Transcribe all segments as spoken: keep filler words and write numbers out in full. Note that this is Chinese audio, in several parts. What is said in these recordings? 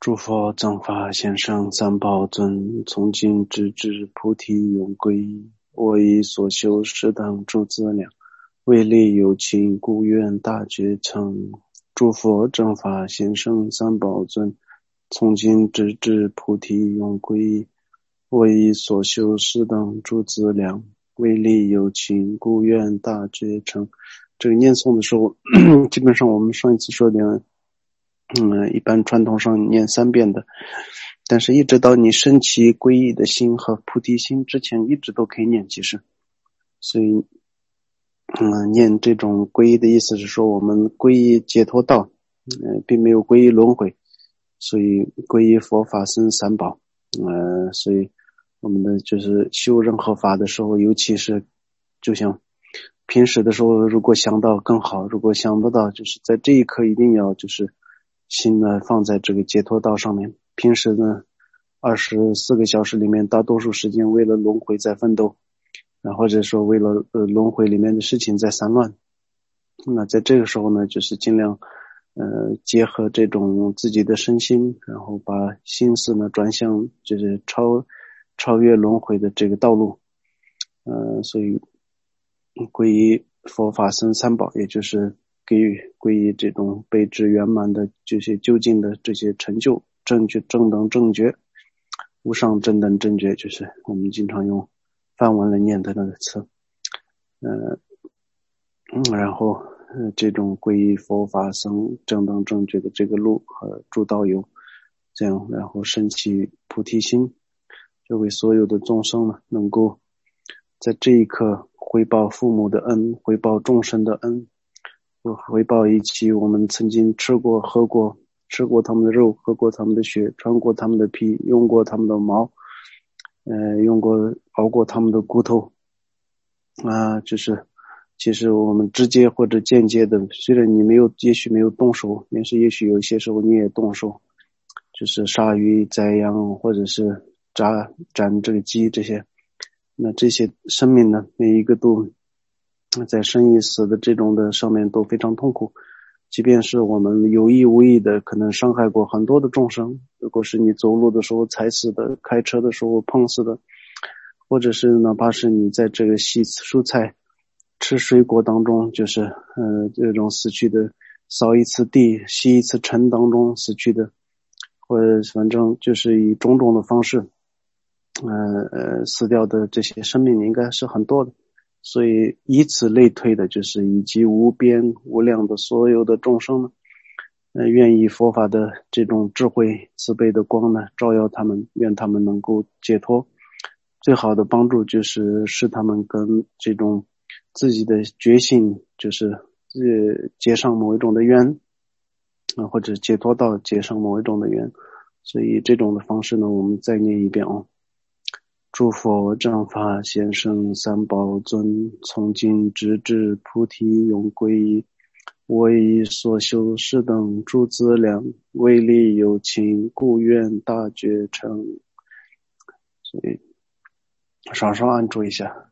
诸佛正法贤圣三宝尊，从今直至菩提永归依。我以所修适当诸资粮，为利有情，故愿大觉成。诸佛正法贤圣三宝尊，从今直至菩提永归依。我以所修适当诸资粮，为利有情，故愿大觉成。这个念诵的时候，基本上我们上一次说的嗯，一般传统上念三遍的，但是一直到你升起皈依的心和菩提心之前，一直都可以念。其实，所以，嗯，念这种皈依的意思是说，我们皈依解脱道，呃，并没有皈依轮回，所以皈依佛法僧三宝，呃，所以我们的就是修任何法的时候，尤其是就像平时的时候，如果想到更好，如果想不到，就是在这一刻一定要就是心呢放在这个解脱道上面。平时呢二十四个小时里面，大多数时间为了轮回在奋斗，然后或者说为了呃轮回里面的事情在散乱。那在这个时候呢，就是尽量呃结合这种自己的身心，然后把心思呢转向就是超超越轮回的这个道路。呃所以皈依佛法僧三宝，也就是给予皈依这种备至圆满的这些究竟的这些成就，正觉正等正觉，无上正等正觉，就是我们经常用梵文来念的那个词。呃嗯，然后呃这种皈依佛法僧正等正觉的这个路和诸道友，这样然后升起菩提心，就为所有的众生呢能够在这一刻回报父母的恩，回报众生的恩，回报一起我们曾经吃过喝过吃过他们的肉，喝过他们的血，穿过他们的皮，用过他们的毛，呃用过熬过他们的骨头啊、呃，就是其实我们直接或者间接的，虽然你没有也许没有动手，但是也许有些时候你也动手，就是杀鱼宰羊，或者是炸斩这个鸡，这些那这些生命呢，每一个都在生与死的这种的上面都非常痛苦。即便是我们有意无意的可能伤害过很多的众生，如果是你走路的时候踩死的，开车的时候碰死的，或者是哪怕是你在这个洗蔬菜吃水果当中，就是呃这种死去的，扫一次地吸一次尘当中死去的，或者反正就是以种种的方式呃呃死掉的这些生命应该是很多的。所以以此类推的，就是以及无边无量的所有的众生呢，呃，愿以佛法的这种智慧慈悲的光呢照耀他们，愿他们能够解脱。最好的帮助就是使他们跟这种自己的觉性就是呃结上某一种的缘啊，或者解脱到结上某一种的缘。所以这种的方式呢，我们再念一遍哦。诸佛正法贤圣三宝尊，从今直至菩提永归依。我以所修适等诸资粮，为利有情，故愿大觉成。所以稍稍按住一下。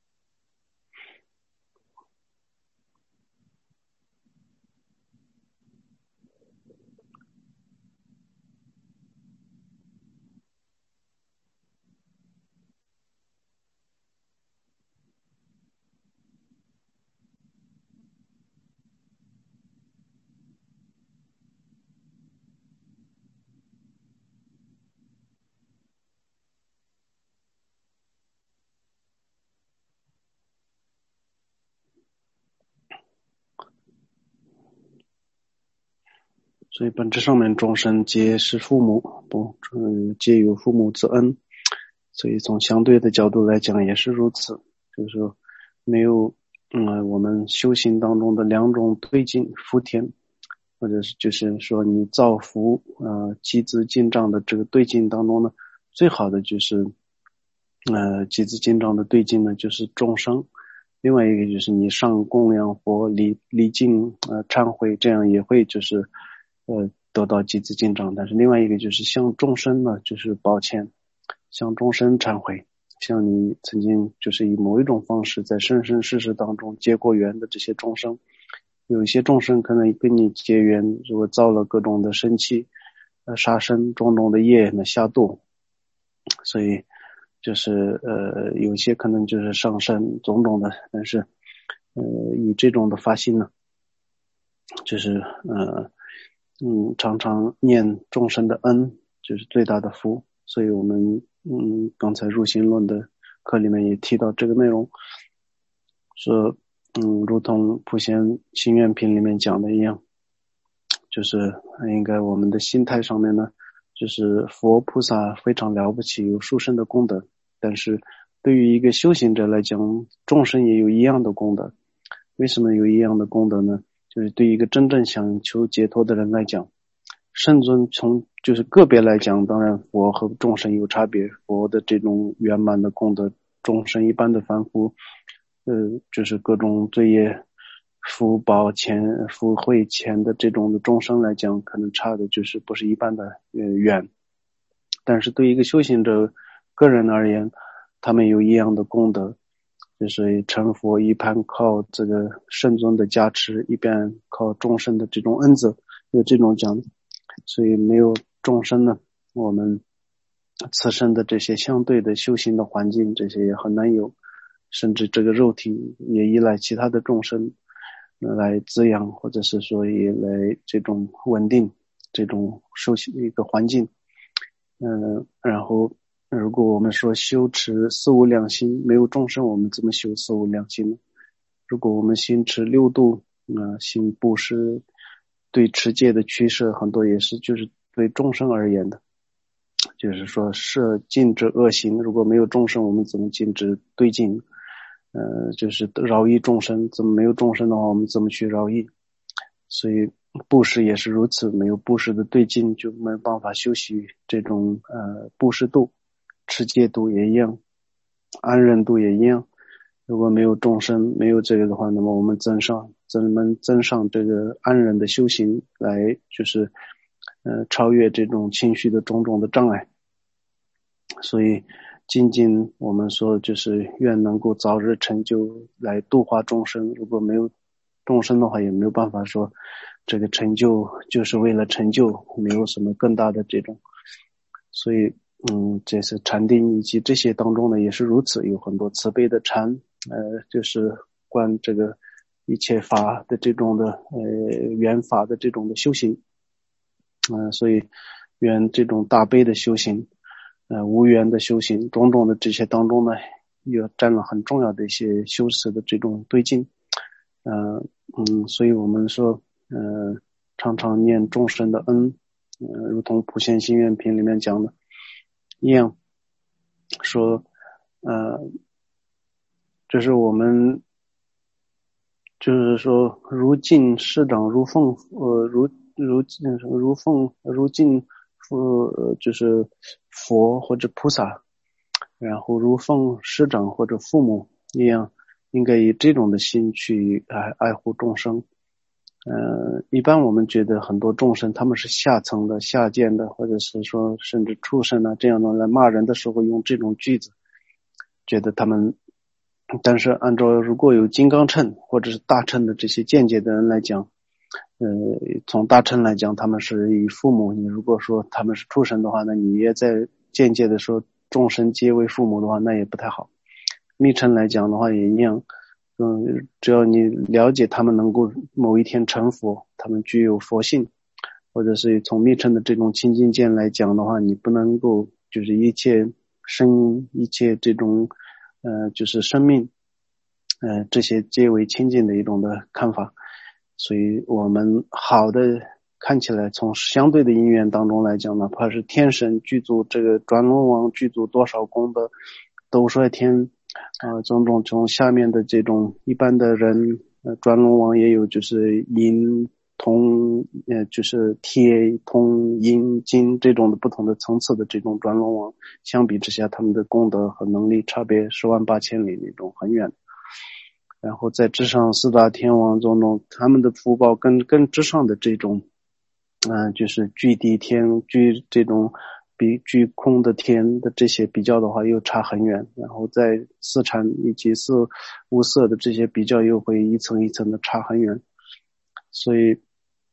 所以本质上面众生皆是父母，不，嗯，皆有父母之恩。所以从相对的角度来讲也是如此，就是说没有嗯，我们修行当中的两种对境福田，或者是就是说你造福呃积资进账的这个对境当中呢，最好的就是呃积资进账的对境呢就是众生。另外一个就是你上供养佛礼礼敬呃忏悔，这样也会就是呃得到积资进账。但是另外一个就是向众生呢就是抱歉，向众生忏悔，像你曾经就是以某一种方式在生生世世当中结过缘的这些众生，有一些众生可能跟你结缘，如果造了各种的生气， 呃杀生种种的业呢下度，所以就是呃有些可能就是上升种种的，但是呃以这种的发心呢，就是呃嗯常常念众生的恩，就是最大的福。所以我们嗯刚才入心论的课里面也提到这个内容，说嗯如同普贤心愿品里面讲的一样，就是应该我们的心态上面呢，就是佛菩萨非常了不起，有殊胜的功德，但是对于一个修行者来讲，众生也有一样的功德。为什么有一样的功德呢？就是对于一个真正想求解脱的人来讲，圣尊从就是个别来讲，当然佛和众生有差别，佛的这种圆满的功德，众生一般的凡夫呃就是各种罪业福报前福慧前的这种的众生来讲，可能差的就是不是一般的呃远。但是对于一个修行者个人而言，他们有一样的功德，就是成佛一般靠这个圣尊的加持，一边靠众生的这种恩泽，有这种讲。所以没有众生呢，我们自身的这些相对的修行的环境，这些也很难有，甚至这个肉体也依赖其他的众生来滋养，或者是说也来这种稳定这种修行的一个环境。嗯、呃，然后如果我们说修持四无量心，没有众生，我们怎么修四无量心呢？如果我们心持六度，呃，行布施，对持戒的取舍，很多也是就是对众生而言的，就是说摄禁止恶行，如果没有众生，我们怎么禁止对境？呃，就是饶益众生，怎么没有众生的话，我们怎么去饶益？所以布施也是如此，没有布施的对境，就没有办法修习这种呃布施度，持戒度也一样，安忍度也一样。如果没有众生，没有这个的话，那么我们增上怎么增上这个安忍的修行，来就是呃超越这种情绪的种种的障碍。所以精进我们说就是愿能够早日成就，来度化众生。如果没有众生的话，也没有办法说这个成就就是为了成就，没有什么更大的这种。所以嗯，这是禅定以及这些当中呢也是如此，有很多慈悲的禅，呃，就是观这个一切法的这种的呃缘法的这种的修行，嗯、呃，所以缘这种大悲的修行，呃，无缘的修行，种种的这些当中呢，也占了很重要的一些修持的这种对境，呃，嗯，所以我们说，呃，常常念众生的恩，呃，如同普贤行愿品里面讲的一样，说，呃，这是我们，就是说，如镜师长如凤，呃，如如如凤如镜，呃，就是佛或者菩萨，然后如奉师长或者父母一样，应该以这种的心去爱爱护众生。呃，一般我们觉得很多众生他们是下层的、下贱的，或者是说甚至畜生啊这样的来骂人的时候用这种句子，觉得他们。但是按照如果有金刚乘或者是大乘的这些见解的人来讲，呃，从大乘来讲，他们是以父母，你如果说他们是畜生的话，那你也在间接的说众生皆为父母的话，那也不太好。密乘来讲的话也一样，嗯，只要你了解他们能够某一天成佛，他们具有佛性，或者是从密乘的这种清净见来讲的话，你不能够就是一切生一切这种呃就是生命，呃这些皆为清净的一种的看法。所以我们好的看起来从相对的因缘当中来讲，哪怕是天神具足这个转轮王具足多少功德，斗率天啊、呃，种种从下面的这种一般的人，呃，转轮王也有就是银铜，呃，就是铁铜银金这种的不同的层次的这种转轮王，相比之下，他们的功德和能力差别十万八千里那种很远。然后在之上四大天王种种，他们的福报跟跟之上的这种，嗯、呃，就是具地天、具这种比具空的天的这些比较的话，又差很远。然后在四禅以及四无色的这些比较，又会一层一层的差很远。所以，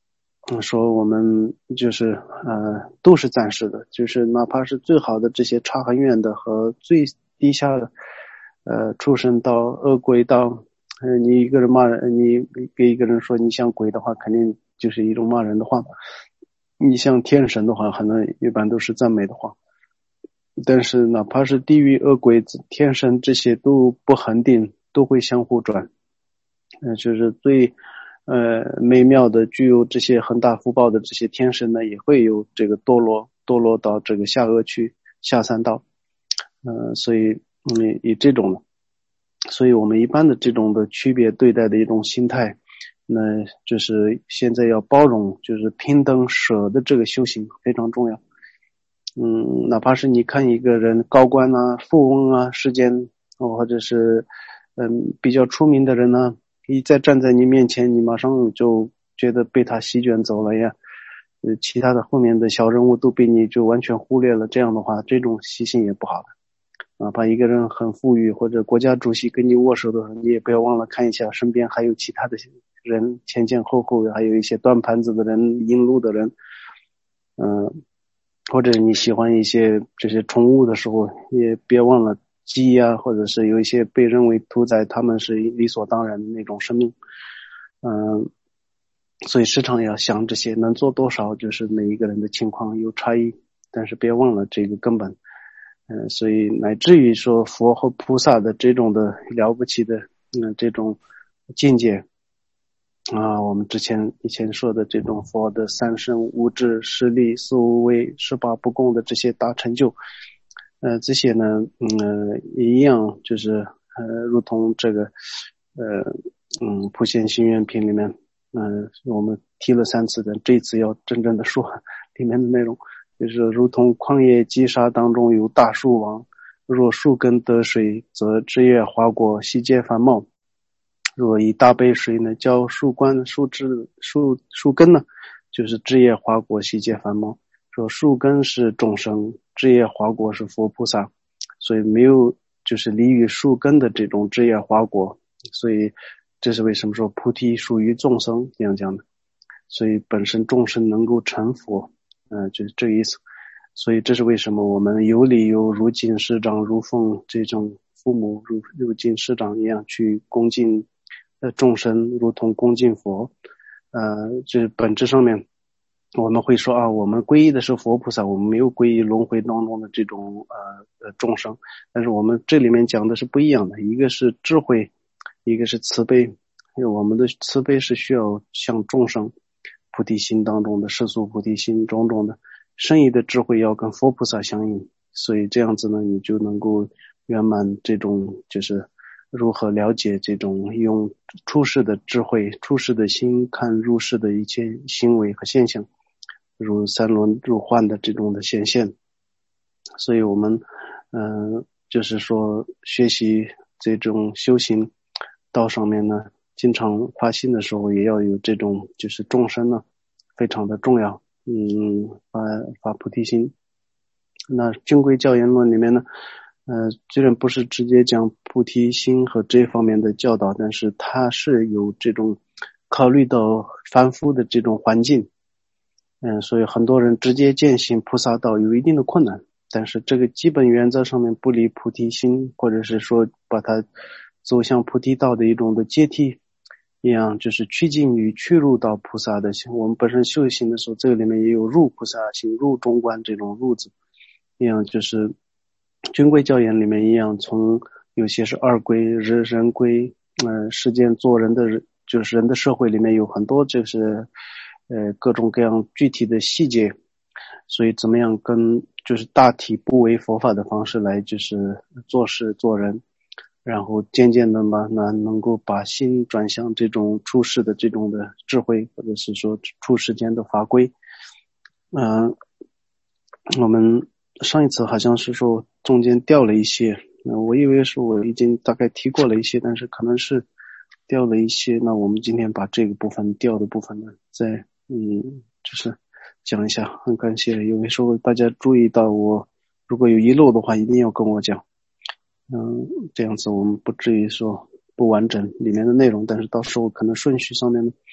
嗯，说我们就是呃都是暂时的，就是哪怕是最好的这些差很远的和最低下的呃畜生到恶鬼到呃你一个人骂人，你给一个人说你像鬼的话，肯定就是一种骂人的话。你像天神的话，可能一般都是赞美的话。但是哪怕是地狱恶鬼天神这些都不恒定，都会相互转。呃就是最呃美妙的具有这些很大福报的这些天神呢，也会有这个堕落堕落到这个下恶区下三道。呃所以嗯以这种所以我们一般的这种的区别对待的一种心态，那就是现在要包容，就是平等舍的这个修行非常重要。嗯，哪怕是你看一个人高官啊、富翁啊、世间，或者是嗯比较出名的人呢，一再站在你面前，你马上就觉得被他席卷走了呀。呃，其他的后面的小人物都被你就完全忽略了，这样的话，这种习性也不好的。哪怕一个人很富裕，或者国家主席跟你握手的时候，你也不要忘了看一下身边还有其他的人，前前后后还有一些端盘子的人、引路的人。嗯、呃，或者你喜欢一些这些宠物的时候，也别忘了鸡呀、啊，或者是有一些被认为屠宰，他们是理所当然的那种生命。嗯、呃，所以时常要想这些，能做多少，就是每一个人的情况有差异，但是别忘了这个根本。嗯、呃，所以乃至于说佛和菩萨的这种的了不起的嗯、呃、这种境界啊，我们之前以前说的这种佛的三身无智、十力、四无畏、十八不共的这些大成就，呃，这些呢，嗯、呃，一样就是呃，如同这个呃嗯普贤行愿品里面，嗯、呃，我们提了三次的，这次要真正的说里面的内容。就是如同旷野击杀当中有大树王，若树根得水，则枝叶花果，悉皆繁茂。若以大杯水呢，浇树冠、树枝、树树根呢，就是枝叶花果，悉皆繁茂。说树根是众生，枝叶花果是佛菩萨，所以没有就是离于树根的这种枝叶花果，所以这是为什么说菩提属于众生这样讲的。所以本身众生能够成佛。嗯、呃，就是这个意思。所以这是为什么我们有理由如敬师长如奉这种父母如如敬师长一样去恭敬呃众生，如同恭敬佛。呃，就是本质上面我们会说啊，我们皈依的是佛菩萨，我们没有皈依轮回当中的这种呃呃众生。但是我们这里面讲的是不一样的，一个是智慧，一个是慈悲。我们的慈悲是需要向众生菩提心当中的世俗菩提心种种的深意的智慧要跟佛菩萨相应，所以这样子呢，你就能够圆满这种就是如何了解这种用出世的智慧、出世的心看入世的一切行为和现象，如三轮入幻的这种的显现。所以我们嗯、呃，就是说学习这种修行道上面呢，经常发心的时候也要有这种就是众生呢非常的重要。嗯，发发菩提心。那经规教言论里面呢，呃，虽然不是直接讲菩提心和这方面的教导，但是它是有这种考虑到凡夫的这种环境。嗯，所以很多人直接践行菩萨道有一定的困难，但是这个基本原则上面不离菩提心，或者是说把它走向菩提道的一种的阶梯一样，就是趋近于趋入到菩萨的心。我们本身修行的时候，这个里面也有入菩萨心、入中观这种入字一样，就是军规教言里面一样，从有些是二规、人人规，呃，世间做人的就是人的社会里面有很多就是呃各种各样具体的细节，所以怎么样跟就是大体不违佛法的方式来就是做事做人。然后渐渐的嘛，那能够把心转向这种出世的这种的智慧，或者是说出世间的法规。嗯、呃，我们上一次好像是说中间掉了一些，呃，我以为是我已经大概提过了一些，但是可能是掉了一些。那我们今天把这个部分掉的部分呢，再嗯，就是讲一下。很感谢，有的时候大家注意到我如果有遗漏的话，一定要跟我讲。嗯，这样子我们不至于说不完整里面的内容，但是到时候可能顺序上面呢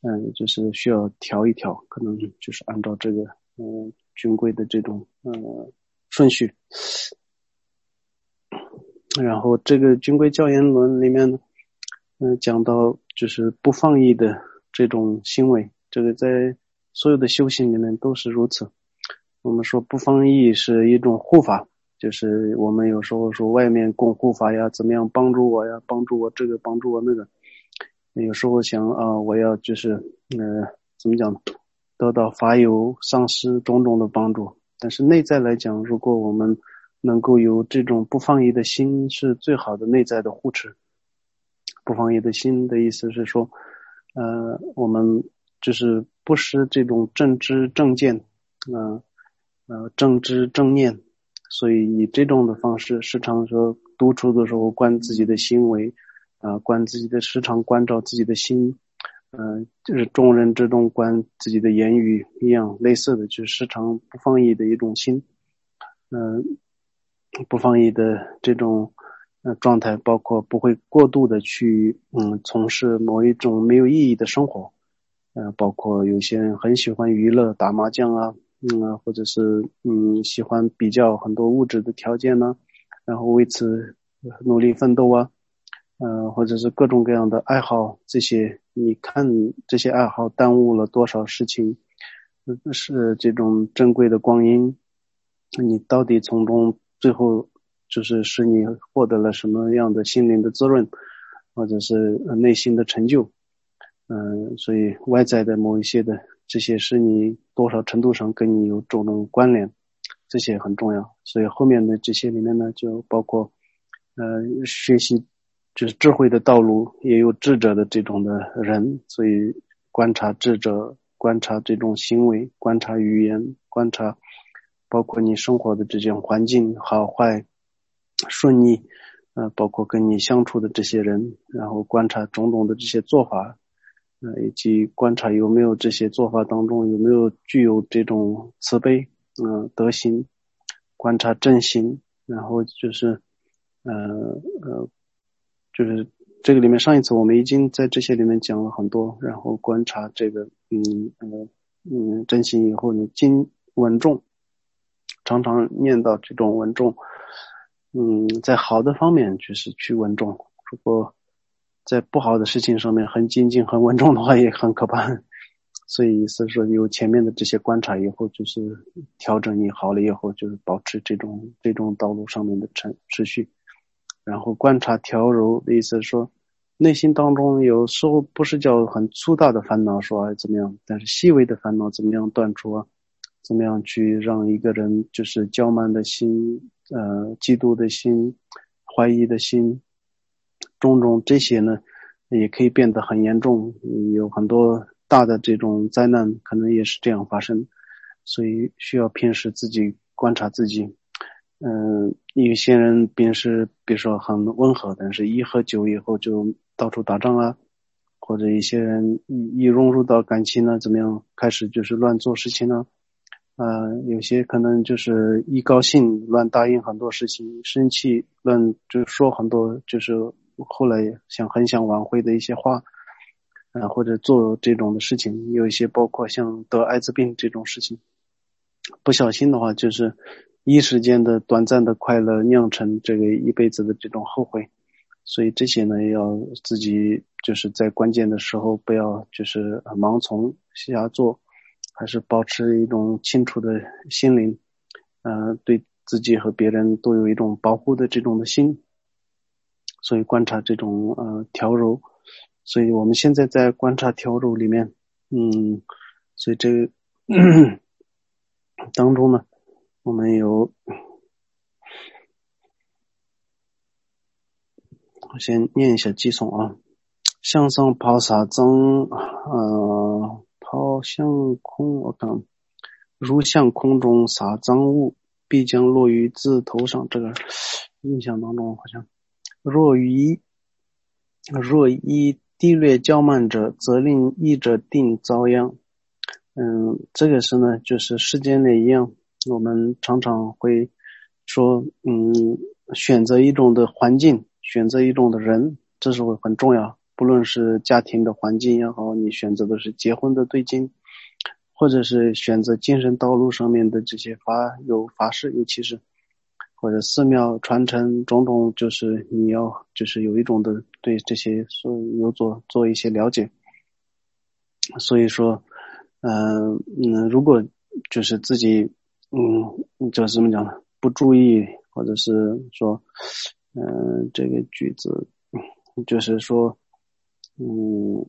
嗯，就是需要调一调，可能就是按照这个嗯军规的这种嗯顺序。然后这个军规教研论里面呢，嗯，讲到就是不放逸的这种行为，这个在所有的修行里面都是如此。我们说不放逸是一种护法，就是我们有时候说外面供护法呀，怎么样帮助我呀，帮助我这个，帮助我那个。有时候想啊、呃，我要就是呃，怎么讲，得到法友上师种种的帮助。但是内在来讲，如果我们能够有这种不放逸的心，是最好的内在的护持。不放逸的心的意思是说，呃，我们就是不失这种正知正见，呃呃正知正念，所以以这种的方式，时常说独处的时候观自己的行为，啊、呃，观自己的时常关照自己的心，呃，就是众人之中观自己的言语一样，类似的就是时常不放逸的一种心，嗯、呃，不放逸的这种。呃，状态包括不会过度的去嗯从事某一种没有意义的生活，呃，包括有些人很喜欢娱乐，打麻将啊，嗯，或者是嗯喜欢比较很多物质的条件呢，然后为此努力奋斗啊，呃，或者是各种各样的爱好，这些你看这些爱好耽误了多少事情，是这种珍贵的光阴，你到底从中最后。就是使你获得了什么样的心灵的滋润，或者是内心的成就，嗯、呃，所以外在的某一些的这些是你多少程度上跟你有种种关联，这些很重要。所以后面的这些里面呢，就包括呃学习就是智慧的道路，也有智者的这种的人，所以观察智者，观察这种行为，观察语言，观察包括你生活的这种环境好坏。顺逆，呃，包括跟你相处的这些人，然后观察种种的这些做法，呃，以及观察有没有这些做法当中有没有具有这种慈悲，嗯、呃，德行，观察正行，然后就是，呃呃，就是这个里面上一次我们已经在这些里面讲了很多，然后观察这个，嗯呃嗯正行以后，你经稳重，常常念到这种稳重。嗯，在好的方面就是去稳重，如果在不好的事情上面很精进很稳重的话也很可怕，所以是说有前面的这些观察以后，就是调整你好了以后，就是保持这种这种道路上面的持持续，然后观察调柔的意思是说内心当中有时候不是叫很粗大的烦恼说哎怎么样，但是细微的烦恼怎么样断除啊，怎么样去让一个人就是骄慢的心呃，嫉妒的心，怀疑的心，种种这些呢，也可以变得很严重，有很多大的这种灾难可能也是这样发生，所以需要平时自己观察自己。嗯、呃，有些人平时比如说很温和，但是一喝酒以后就到处打仗啊，或者一些人一一融入到感情呢，怎么样开始就是乱做事情呢？呃，有些可能就是一高兴乱答应很多事情，生气乱就说很多就是后来想很想挽回的一些话，呃，或者做这种的事情，有一些包括像得艾滋病这种事情，不小心的话就是一时间的短暂的快乐酿成这个一辈子的这种后悔，所以这些呢要自己就是在关键的时候不要就是盲从瞎做。还是保持一种清楚的心灵，呃，对自己和别人都有一种保护的这种的心，所以观察这种呃调柔，所以我们现在在观察调柔里面，嗯，所以这个当中呢，我们有，我先念一下偈颂啊，向上抛洒增，呃，抛向空，我看。如向空中撒脏物，必将落于自头上。这个印象当中好像，若于若依低劣骄慢者，则令义者定遭殃。嗯，这个是呢，就是世间的一样，我们常常会说，嗯，选择一种的环境，选择一种的人，这是很重要。 不论是家庭的环境也好，你选择的是结婚的对境，或者是选择精神道路上面的这些法有法师，尤其是或者寺庙传承种种，就是你要就是有一种的对这些所有做做一些了解。所以说嗯、呃、嗯，如果就是自己嗯就是怎么讲呢，不注意，或者是说嗯、呃、这个句子就是说嗯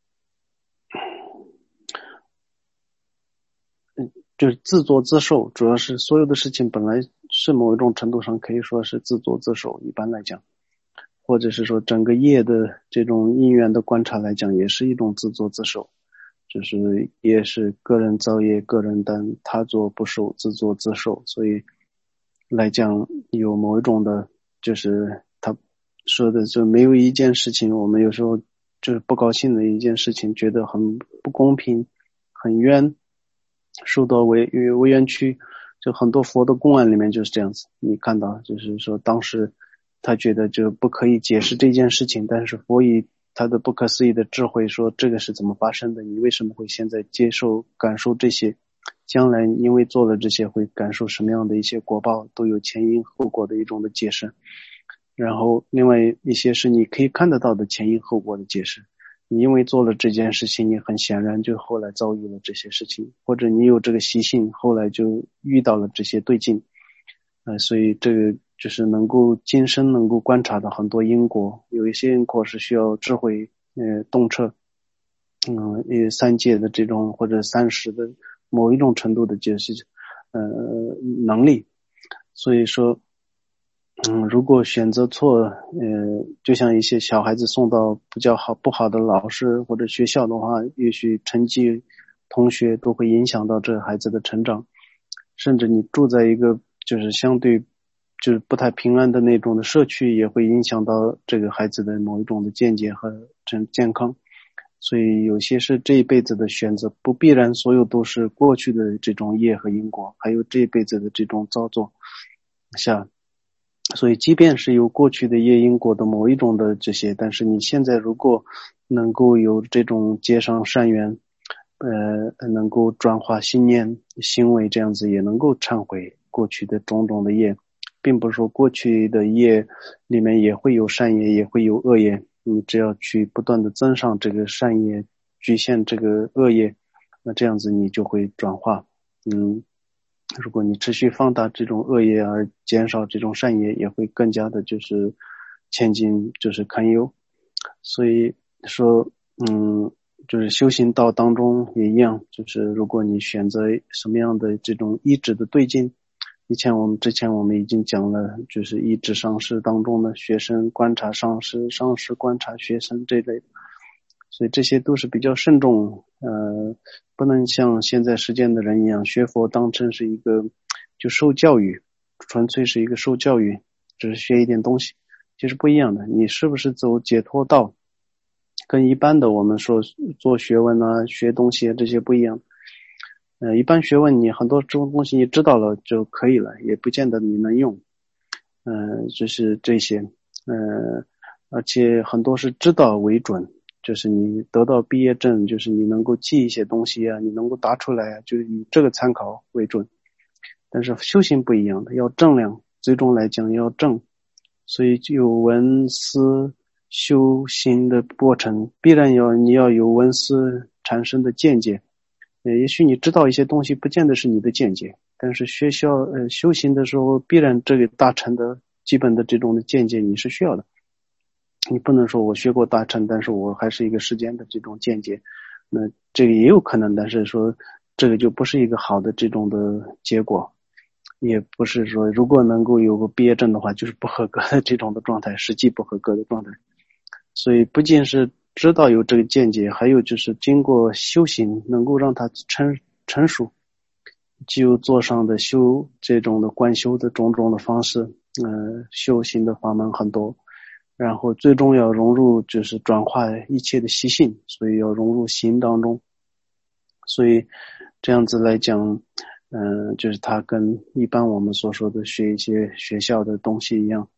就是自作自受，主要是所有的事情本来是某一种程度上可以说是自作自受，一般来讲，或者是说整个业的这种因缘的观察来讲，也是一种自作自受，就是也是个人造业个人担，他作不受，自作自受，所以来讲有某一种的就是他说的就没有一件事情我们有时候就是不高兴的一件事情，觉得很不公平很冤，受到为为冤屈，就很多佛的公案里面就是这样子，你看到就是说当时他觉得就不可以解释这件事情，但是佛以他的不可思议的智慧说这个是怎么发生的，你为什么会现在接受感受这些，将来因为做了这些会感受什么样的一些果报，都有前因后果的一种的解释。然后另外一些是你可以看得到的前因后果的解释，你因为做了这件事情，你很显然就后来遭遇了这些事情，或者你有这个习性，后来就遇到了这些对境，呃，所以这个就是能够今生能够观察到很多因果，有一些因果是需要智慧呃洞彻，嗯，也三界的这种或者三十的某一种程度的解释呃能力，所以说嗯，如果选择错，呃，就像一些小孩子送到比较好不好的老师或者学校的话，也许成绩、同学都会影响到这孩子的成长，甚至你住在一个就是相对就是不太平安的那种的社区，也会影响到这个孩子的某一种的见解和健康。所以有些是这一辈子的选择，不必然所有都是过去的这种业和因果，还有这一辈子的这种造作下。所以即便是有过去的业因果的某一种的这些，但是你现在如果能够有这种结上善缘，呃，能够转化心念行为，这样子也能够忏悔过去的种种的业，并不是说过去的业里面也会有善业也会有恶业，你只要去不断的增上这个善业，局限这个恶业，那这样子你就会转化。嗯，如果你持续放大这种恶业而减少这种善业，也会更加的就是前进就是堪忧。所以说嗯，就是修行道当中也一样，就是如果你选择什么样的这种依止的对境，以前我们之前我们已经讲了，就是依止上师当中的学生观察上师，上师观察学生这类的，所以这些都是比较慎重，呃，不能像现在世间的人一样，学佛当成是一个就受教育，纯粹是一个受教育，只是学一点东西，其实不一样的。你是不是走解脱道，跟一般的我们说做学问啊、学东西啊这些不一样。呃，一般学问你很多这种东西你知道了就可以了，也不见得你能用。呃，就是这些，呃，而且很多是知道为准。就是你得到毕业证，就是你能够记一些东西啊，你能够答出来啊，就是以这个参考为准。但是修行不一样的，要正量，最终来讲要正，所以有闻思修行的过程，必然要你要有闻思产生的见解。呃，也许你知道一些东西，不见得是你的见解，但是学校呃修行的时候，必然这个大乘的基本的这种的见解你是需要的。你不能说我学过大乘，但是我还是一个世间的这种见解，那这个也有可能，但是说这个就不是一个好的这种的结果，也不是说如果能够有个毕业证的话，就是不合格的这种的状态，实际不合格的状态。所以不仅是知道有这个见解，还有就是经过修行，能够让它成成熟，就座上的修这种的观修的种种的方式，呃，修行的法门很多。然后最终要融入就是转化一切的习性，所以要融入行当中。所以这样子来讲，嗯、呃，就是它跟一般我们所说的学一些学校的东西一样，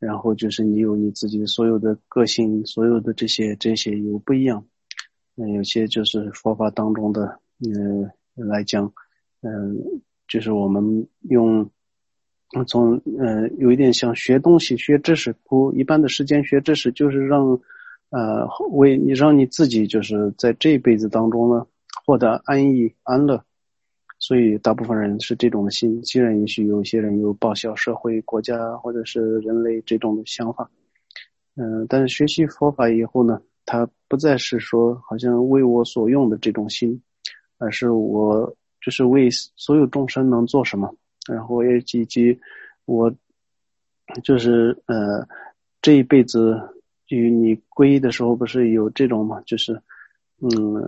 然后就是你有你自己的所有的个性，所有的这些这些有不一样。嗯、有些就是佛法当中的嗯、呃、来讲，嗯、呃，就是我们用从呃有一点像学东西学知识，不一般的时间学知识就是让呃为你让你自己就是在这一辈子当中呢获得安逸安乐。所以大部分人是这种的心，既然也许有一些人有报效社会国家或者是人类这种的想法。嗯、呃，但是学习佛法以后呢，他不再是说好像为我所用的这种心，而是我就是为所有众生能做什么，然后也以及我就是呃这一辈子与你皈依的时候不是有这种嘛，就是嗯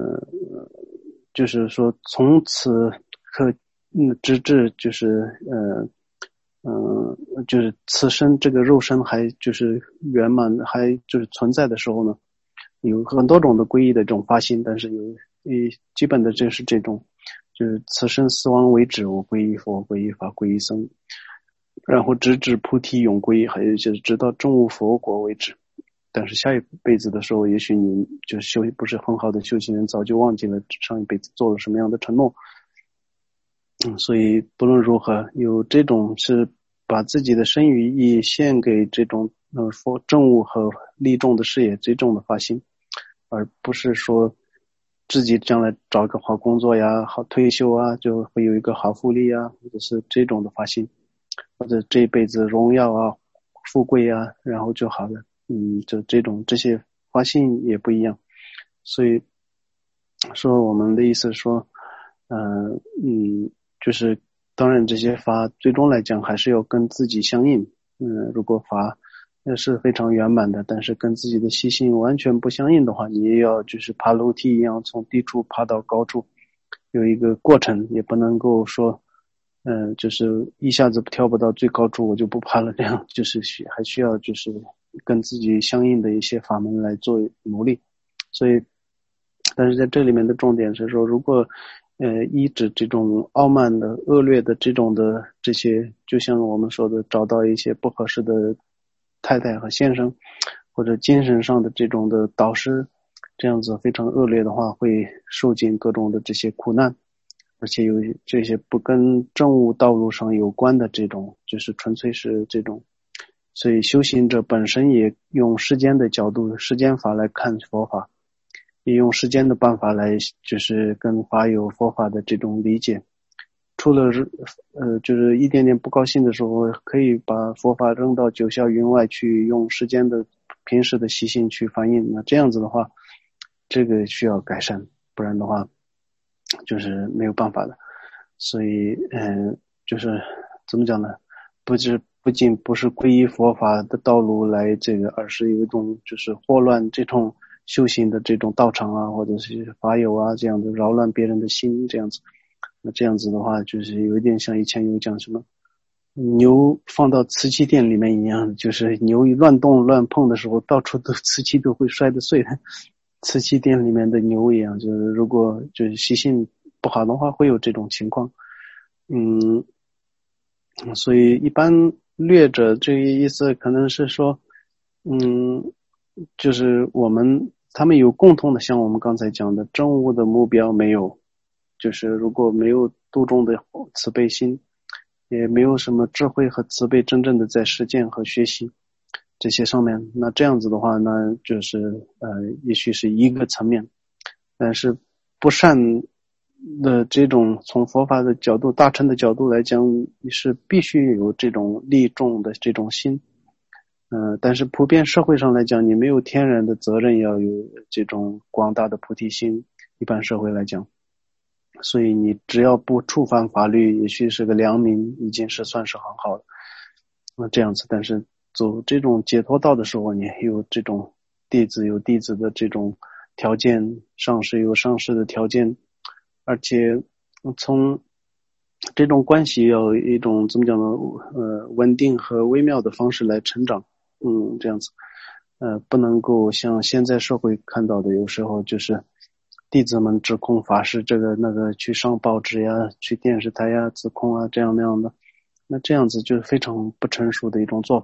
就是说从此可嗯直至就是呃嗯、呃，就是此生这个肉身还就是圆满还就是存在的时候呢，有很多种的皈依的这种发心，但是有一基本的就是这种，就是此生死亡为止，我皈依佛、皈依法、皈依僧，然后直至菩提永归，还有就是直到证悟佛国为止。但是下一辈子的时候，也许你就是修不是很好的修行人，早就忘记了上一辈子做了什么样的承诺。嗯，所以不论如何，有这种是把自己的身与意献给这种呃佛政务和利众的事业这种的发心，而不是说自己将来找个好工作呀、好退休啊，就会有一个好福利啊，或者是这种的发心，或者这一辈子荣耀啊、富贵啊，然后就好了。嗯，就这种这些发心也不一样，所以说我们的意思是说，嗯、呃、嗯。就是当然这些法最终来讲还是要跟自己相应。嗯，如果法是非常圆满的，但是跟自己的习性完全不相应的话，你也要就是爬楼梯一样从低处爬到高处，有一个过程，也不能够说嗯、呃，就是一下子跳不到最高处我就不爬了，这样就是需还需要就是跟自己相应的一些法门来做努力。所以但是在这里面的重点是说，如果呃，依止这种傲慢的、恶劣的这种的这些，就像我们说的，找到一些不合适的太太和先生，或者精神上的这种的导师，这样子非常恶劣的话，会受尽各种的这些苦难，而且有这些不跟正悟道路上有关的这种，就是纯粹是这种，所以修行者本身也用世间的角度、世间法来看佛法。也用世间的办法来就是跟法有佛法的这种理解，除了呃就是一点点不高兴的时候，可以把佛法扔到九霄云外去，用世间的平时的习性去反映。那这样子的话，这个需要改善，不然的话就是没有办法的。所以嗯、呃，就是怎么讲呢，不是不仅不是皈依佛法的道路来这个，而是有一种就是祸乱这种修行的这种道场啊，或者是法友啊，这样的扰乱别人的心，这样子。那这样子的话，就是有一点像以前有讲什么牛放到瓷器店里面一样，就是牛一乱动乱碰的时候，到处都瓷器都会摔得碎的。瓷器店里面的牛一样，就是如果就是习性不好的话，会有这种情况。嗯，所以一般略者这个意思可能是说，嗯，就是我们他们有共同的，像我们刚才讲的政务的目标没有，就是如果没有度众的慈悲心，也没有什么智慧和慈悲真正的在实践和学习这些上面，那这样子的话，那就是呃，也许是一个层面，但是不善的这种从佛法的角度、大乘的角度来讲，你是必须有这种利众的这种心。呃，但是普遍社会上来讲，你没有天然的责任要有这种广大的菩提心，一般社会来讲，所以你只要不触犯法律，也许是个良民，已经是算是很好的。那这样子，但是走这种解脱道的时候，你有这种弟子有弟子的这种条件，上师有上师的条件，而且从这种关系要有一种怎么讲呢？呃，稳定和微妙的方式来成长。嗯，这样子，呃，不能够像现在社会看到的，有时候就是弟子们指控法师这个那个去上报纸呀，去电视台呀，指控啊，这样那样的。那这样子就是非常不成熟的一种做法。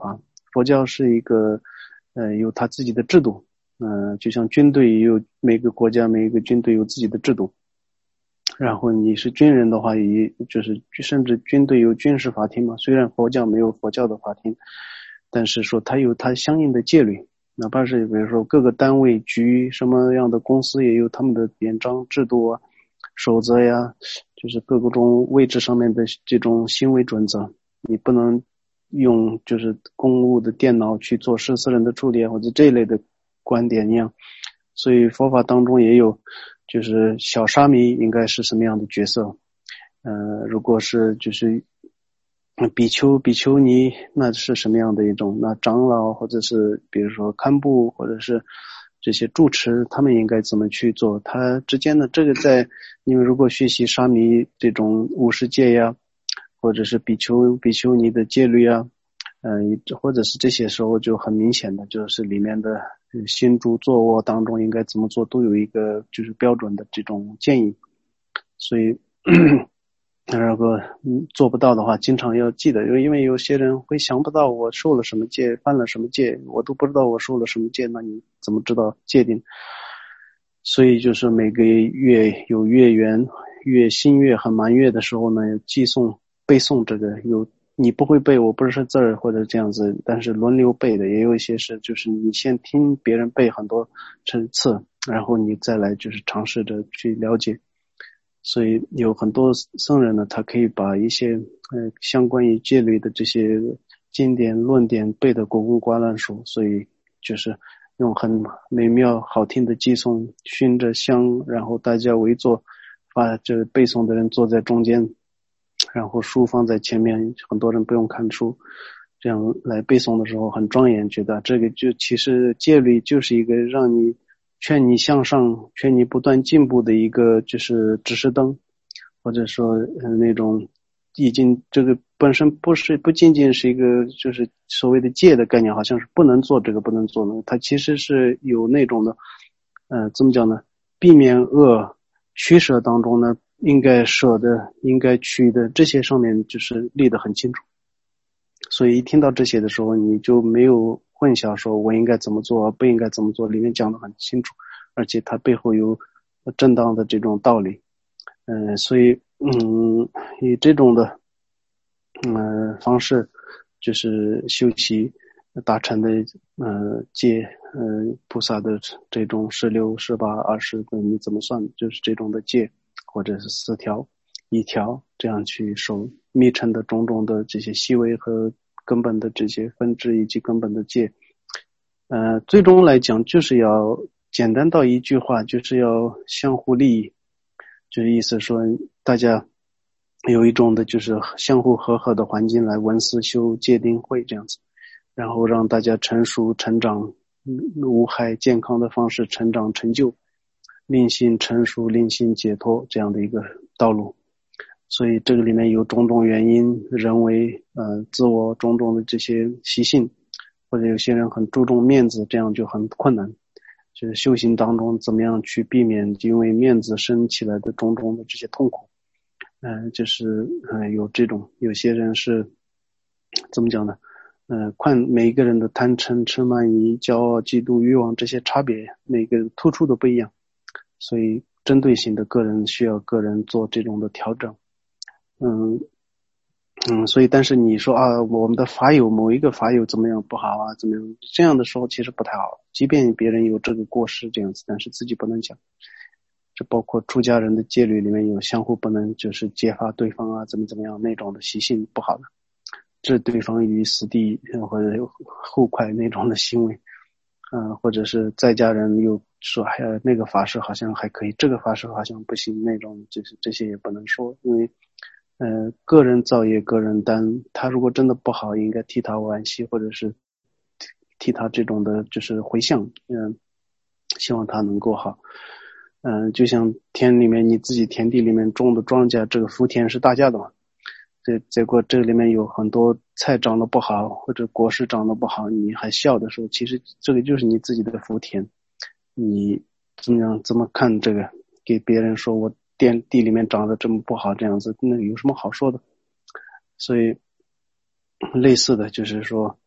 佛教是一个呃有他自己的制度，呃就像军队也有每个国家每一个军队有自己的制度，然后你是军人的话，也就是甚至军队有军事法庭嘛，虽然佛教没有佛教的法庭，但是说它有它相应的戒律，哪怕是比如说各个单位局什么样的公司也有他们的典章制度啊守则呀，就是各种位置上面的这种行为准则，你不能用就是公务的电脑去做事私人的处理或者这一类的观点一样。所以佛法当中也有就是小沙弥应该是什么样的角色，呃，如果是就是比丘比丘尼那是什么样的一种，那长老或者是比如说堪布或者是这些住持他们应该怎么去做，他之间的这个在因为如果学习沙弥这种五十戒呀或者是比丘比丘尼的戒律啊，呃，或者是这些时候就很明显的就是里面的行住坐卧当中应该怎么做都有一个就是标准的这种建议，所以如果做不到的话经常要记得，因为有些人会想不到我受了什么戒犯了什么戒，我都不知道我受了什么戒，那你怎么知道戒定？所以就是每个月有月圆月新月和满月的时候呢，寄诵背诵这个，有你不会背我不是字儿或者这样子，但是轮流背的，也有一些是就是你先听别人背很多次，然后你再来就是尝试着去了解。所以有很多僧人呢，他可以把一些呃相关于戒律的这些经典论点背得滚瓜烂熟，所以就是用很美妙好听的偈颂熏着香，然后大家围坐，把这背诵的人坐在中间，然后书放在前面，很多人不用看书，这样来背诵的时候很庄严，觉得这个就其实戒律就是一个让你劝你向上劝你不断进步的一个就是指示灯，或者说、呃、那种已经这个本身不是不仅仅是一个就是所谓的戒的概念，好像是不能做这个不能做呢，它其实是有那种的呃怎么讲呢，避免恶取舍当中呢应该舍的应该取的这些上面就是立得很清楚，所以一听到这些的时候你就没有混淆说我应该怎么做不应该怎么做，里面讲得很清楚，而且它背后有正当的这种道理。嗯、呃，所以嗯以这种的嗯、呃、方式就是修习达成的呃戒呃菩萨的这种十六十八二十的你怎么算，就是这种的戒或者是四条一条这样去守密乘的种种的这些细微和根本的这些分支以及根本的戒，呃，最终来讲就是要简单到一句话，就是要相互利益，就是意思说大家有一种的就是相互和合的环境来闻思修戒定慧这样子，然后让大家成熟成长，无害健康的方式成长成就，令心成熟令心解脱这样的一个道路。所以这个里面有种种原因，人为呃自我种种的这些习性，或者有些人很注重面子，这样就很困难。就是修行当中怎么样去避免因为面子生起来的种种的这些痛苦。嗯、呃，就是呃有这种有些人是怎么讲呢？呃，看每一个人的贪嗔痴慢疑骄傲嫉妒欲望这些差别，每个突出的不一样，所以针对性的个人需要个人做这种的调整。嗯嗯，所以但是你说啊，我们的法友某一个法友怎么样不好啊，怎么样这样的时候其实不太好，即便别人有这个过失这样子，但是自己不能讲。这包括出家人的戒律里面有相互不能就是揭发对方啊，怎么怎么样那种的习性不好的，置对方于死地或者后快那种的行为，嗯、呃，或者是在家人又说还有那个法师好像还可以，这个法师好像不行那种，就是这些也不能说，因为呃个人造业个人担，他如果真的不好，应该替他惋惜，或者是替他这种的就是回向，嗯、呃，希望他能够好。嗯、呃，就像田里面你自己田地里面种的庄稼，这个福田是大家的嘛，这结果这里面有很多菜长得不好，或者果实长得不好，你还笑的时候，其实这个就是你自己的福田。你怎么样怎么看这个？给别人说我地地里面长得这么不好，这样子，那有什么好说的？所以类似的就是说，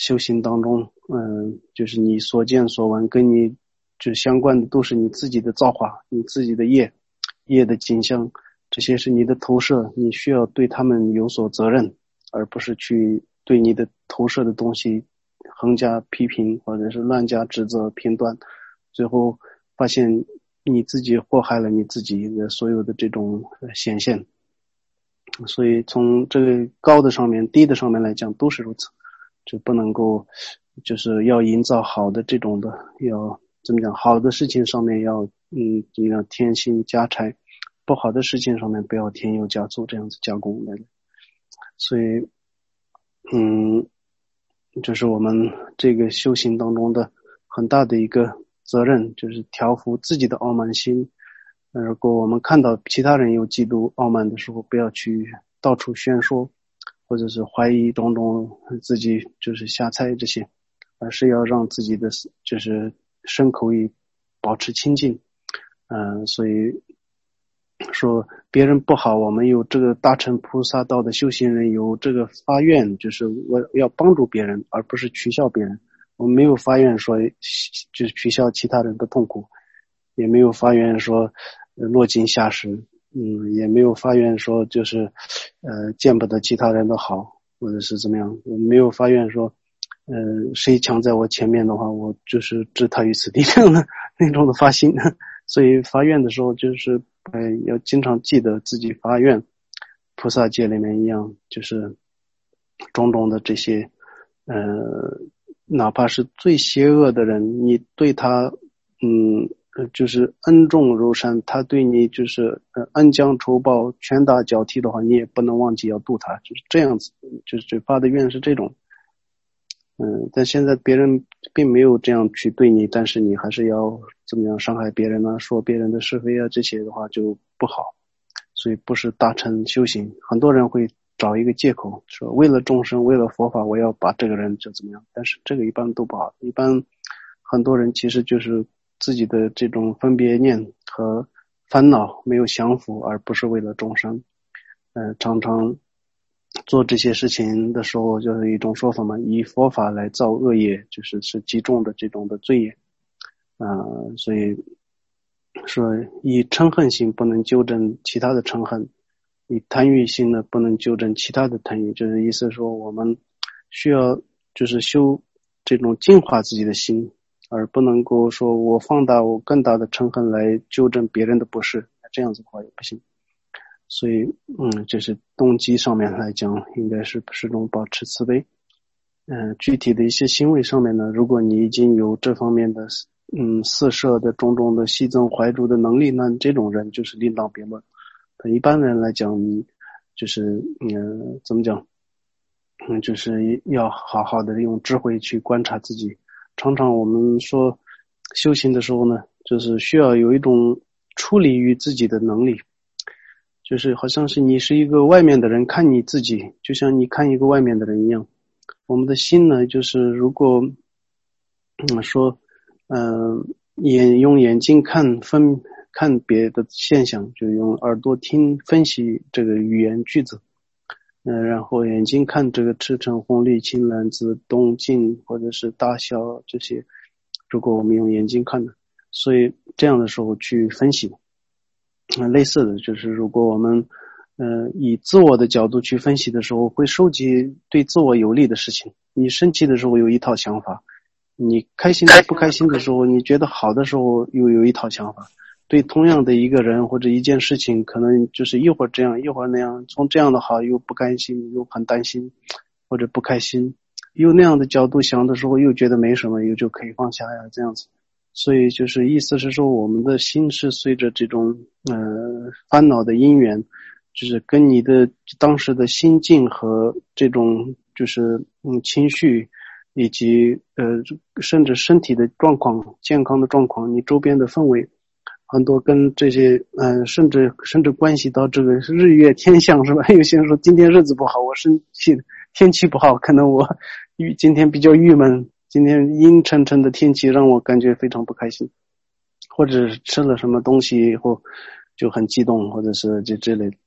修行当中，嗯，就是你所见所闻跟你就相关的都是你自己的造化，你自己的业，业的景象，这些是你的投射，你需要对他们有所责任，而不是去对你的投射的东西横加批评或者是乱加指责评断，最后发现你自己祸害了你自己的所有的这种显现。所以从这个高的上面低的上面来讲都是如此，就不能够就是要营造好的这种的，要怎么讲，好的事情上面要嗯要添薪加柴，不好的事情上面不要添油加醋这样子加工来。所以嗯就是我们这个修行当中的很大的一个责任，就是调服自己的傲慢心。如果我们看到其他人有嫉妒傲慢的时候，不要去到处宣说，或者是怀疑种种自己就是瞎猜这些，而是要让自己的就是身口意保持清净。嗯、呃，所以说别人不好，我们有这个大乘菩萨道的修行人有这个发愿，就是我要帮助别人，而不是取笑别人。我们没有发愿说就是取笑其他人的痛苦，也没有发愿说落井下石，嗯，也没有发愿说就是呃见不得其他人的好，或者是怎么样。我没有发愿说呃谁抢在我前面的话，我就是置他于死地这样的那种的发心。所以发愿的时候就是呃要经常记得自己发愿，菩萨戒里面一样，就是种种的这些呃哪怕是最邪恶的人，你对他嗯就是恩重如山，他对你就是呃恩将仇报拳打脚踢的话，你也不能忘记要度他，就是这样子，就是嘴发的愿是这种。嗯，但现在别人并没有这样去对你，但是你还是要怎么样伤害别人啊，说别人的是非啊，这些的话就不好。所以不是大乘修行，很多人会找一个借口说为了众生为了佛法我要把这个人就怎么样，但是这个一般都不好。一般很多人其实就是自己的这种分别念和烦恼没有降服，而不是为了众生。呃，常常做这些事情的时候，就是一种说法嘛，以佛法来造恶业，就是是极重的这种的罪业啊、呃，所以说以嗔恨心不能纠正其他的嗔恨，以贪欲心呢不能纠正其他的贪欲，就是意思说我们需要就是修这种净化自己的心，而不能够说我放大我更大的嗔恨来纠正别人的不是，这样子的话也不行。所以嗯，就是动机上面来讲应该是始终保持慈悲。嗯、呃，具体的一些行为上面呢，如果你已经有这方面的嗯四摄的种种的息增怀住的能力，那这种人就是另当别论。一般人来讲，就是嗯怎么讲，嗯就是要好好的用智慧去观察自己。常常我们说修行的时候呢，就是需要有一种处理于自己的能力，就是好像是你是一个外面的人看你自己，就像你看一个外面的人一样。我们的心呢，就是如果嗯说嗯、呃、眼用眼睛看分看别的现象，就用耳朵听分析这个语言句子，嗯、呃，然后眼睛看这个赤橙红绿青蓝紫东进或者是大小这些，如果我们用眼睛看的，所以这样的时候去分析。嗯、呃，类似的就是如果我们呃以自我的角度去分析的时候，会收集对自我有利的事情。你生气的时候有一套想法，你开心的不开心的时候，你觉得好的时候又有一套想法。对同样的一个人或者一件事情，可能就是一会儿这样一会儿那样，从这样的好又不甘心又很担心或者不开心，又那样的角度想的时候又觉得没什么，又就可以放下呀，这样子。所以就是意思是说，我们的心是随着这种呃烦恼的因缘，就是跟你的当时的心境和这种就是嗯情绪以及呃甚至身体的状况健康的状况，你周边的氛围很多跟这些嗯、呃、甚至甚至关系到这个日月天象，是吧？有些人说今天日子不好，我生气，天气不好，可能我今天比较郁闷，今天阴沉沉的天气让我感觉非常不开心，或者吃了什么东西以后就很激动，或者是这之类的。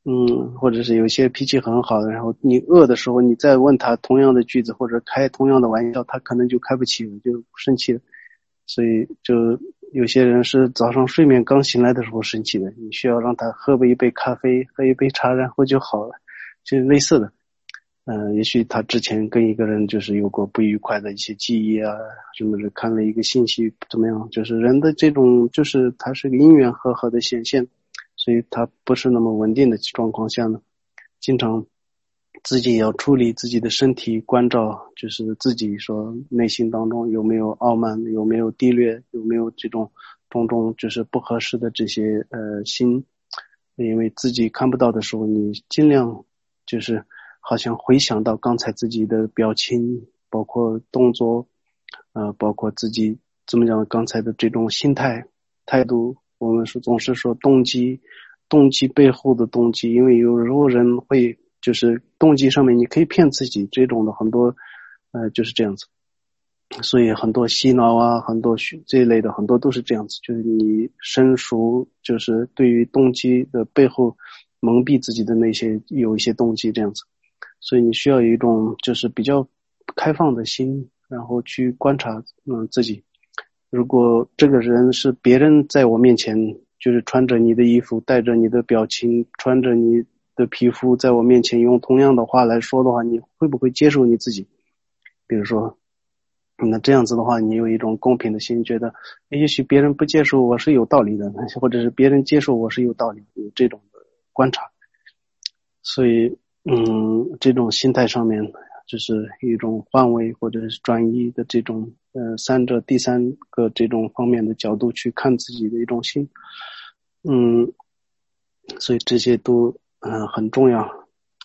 嗯，或者是有些脾气很好的，然后你饿的时候，你再问他同样的句子或者开同样的玩笑，他可能就开不起了，就生气了。所以就有些人是早上睡眠刚醒来的时候生气的，你需要让他喝一杯咖啡，喝一杯茶，然后就好了，就是类似的。嗯、呃，也许他之前跟一个人就是有过不愉快的一些记忆啊，什么是看了一个信息怎么样，就是人的这种就是它是个因缘和合的显现，所以他不是那么稳定的状况下呢，经常自己要处理自己的身体，关照就是自己说内心当中有没有傲慢，有没有低劣，有没有这种种种就是不合适的这些呃心，因为自己看不到的时候，你尽量就是好像回想到刚才自己的表情，包括动作，呃，包括自己怎么讲刚才的这种心态态度，我们是总是说动机，动机背后的动机，因为有时候人会就是动机上面你可以骗自己，这种的很多，呃，就是这样子。所以很多洗脑啊，很多这一类的很多都是这样子，就是你生熟，就是对于动机的背后蒙蔽自己的那些有一些动机这样子，所以你需要有一种就是比较开放的心，然后去观察嗯自己。如果这个人是别人在我面前就是穿着你的衣服，带着你的表情，穿着你的皮肤，在我面前用同样的话来说的话，你会不会接受你自己？比如说那这样子的话，你有一种公平的心，觉得也许别人不接受我是有道理的，或者是别人接受我是有道理的，有这种的观察。所以嗯，这种心态上面就是一种换位或者是转移的这种呃三者第三个这种方面的角度去看自己的一种心。嗯，所以这些都嗯、呃、很重要。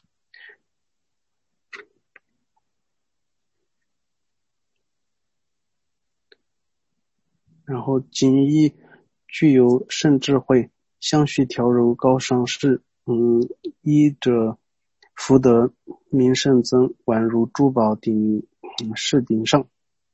然后仅以具有圣智慧，相续调柔高尚士，嗯，依者福德名圣增，宛如珠宝顶嗯饰顶上。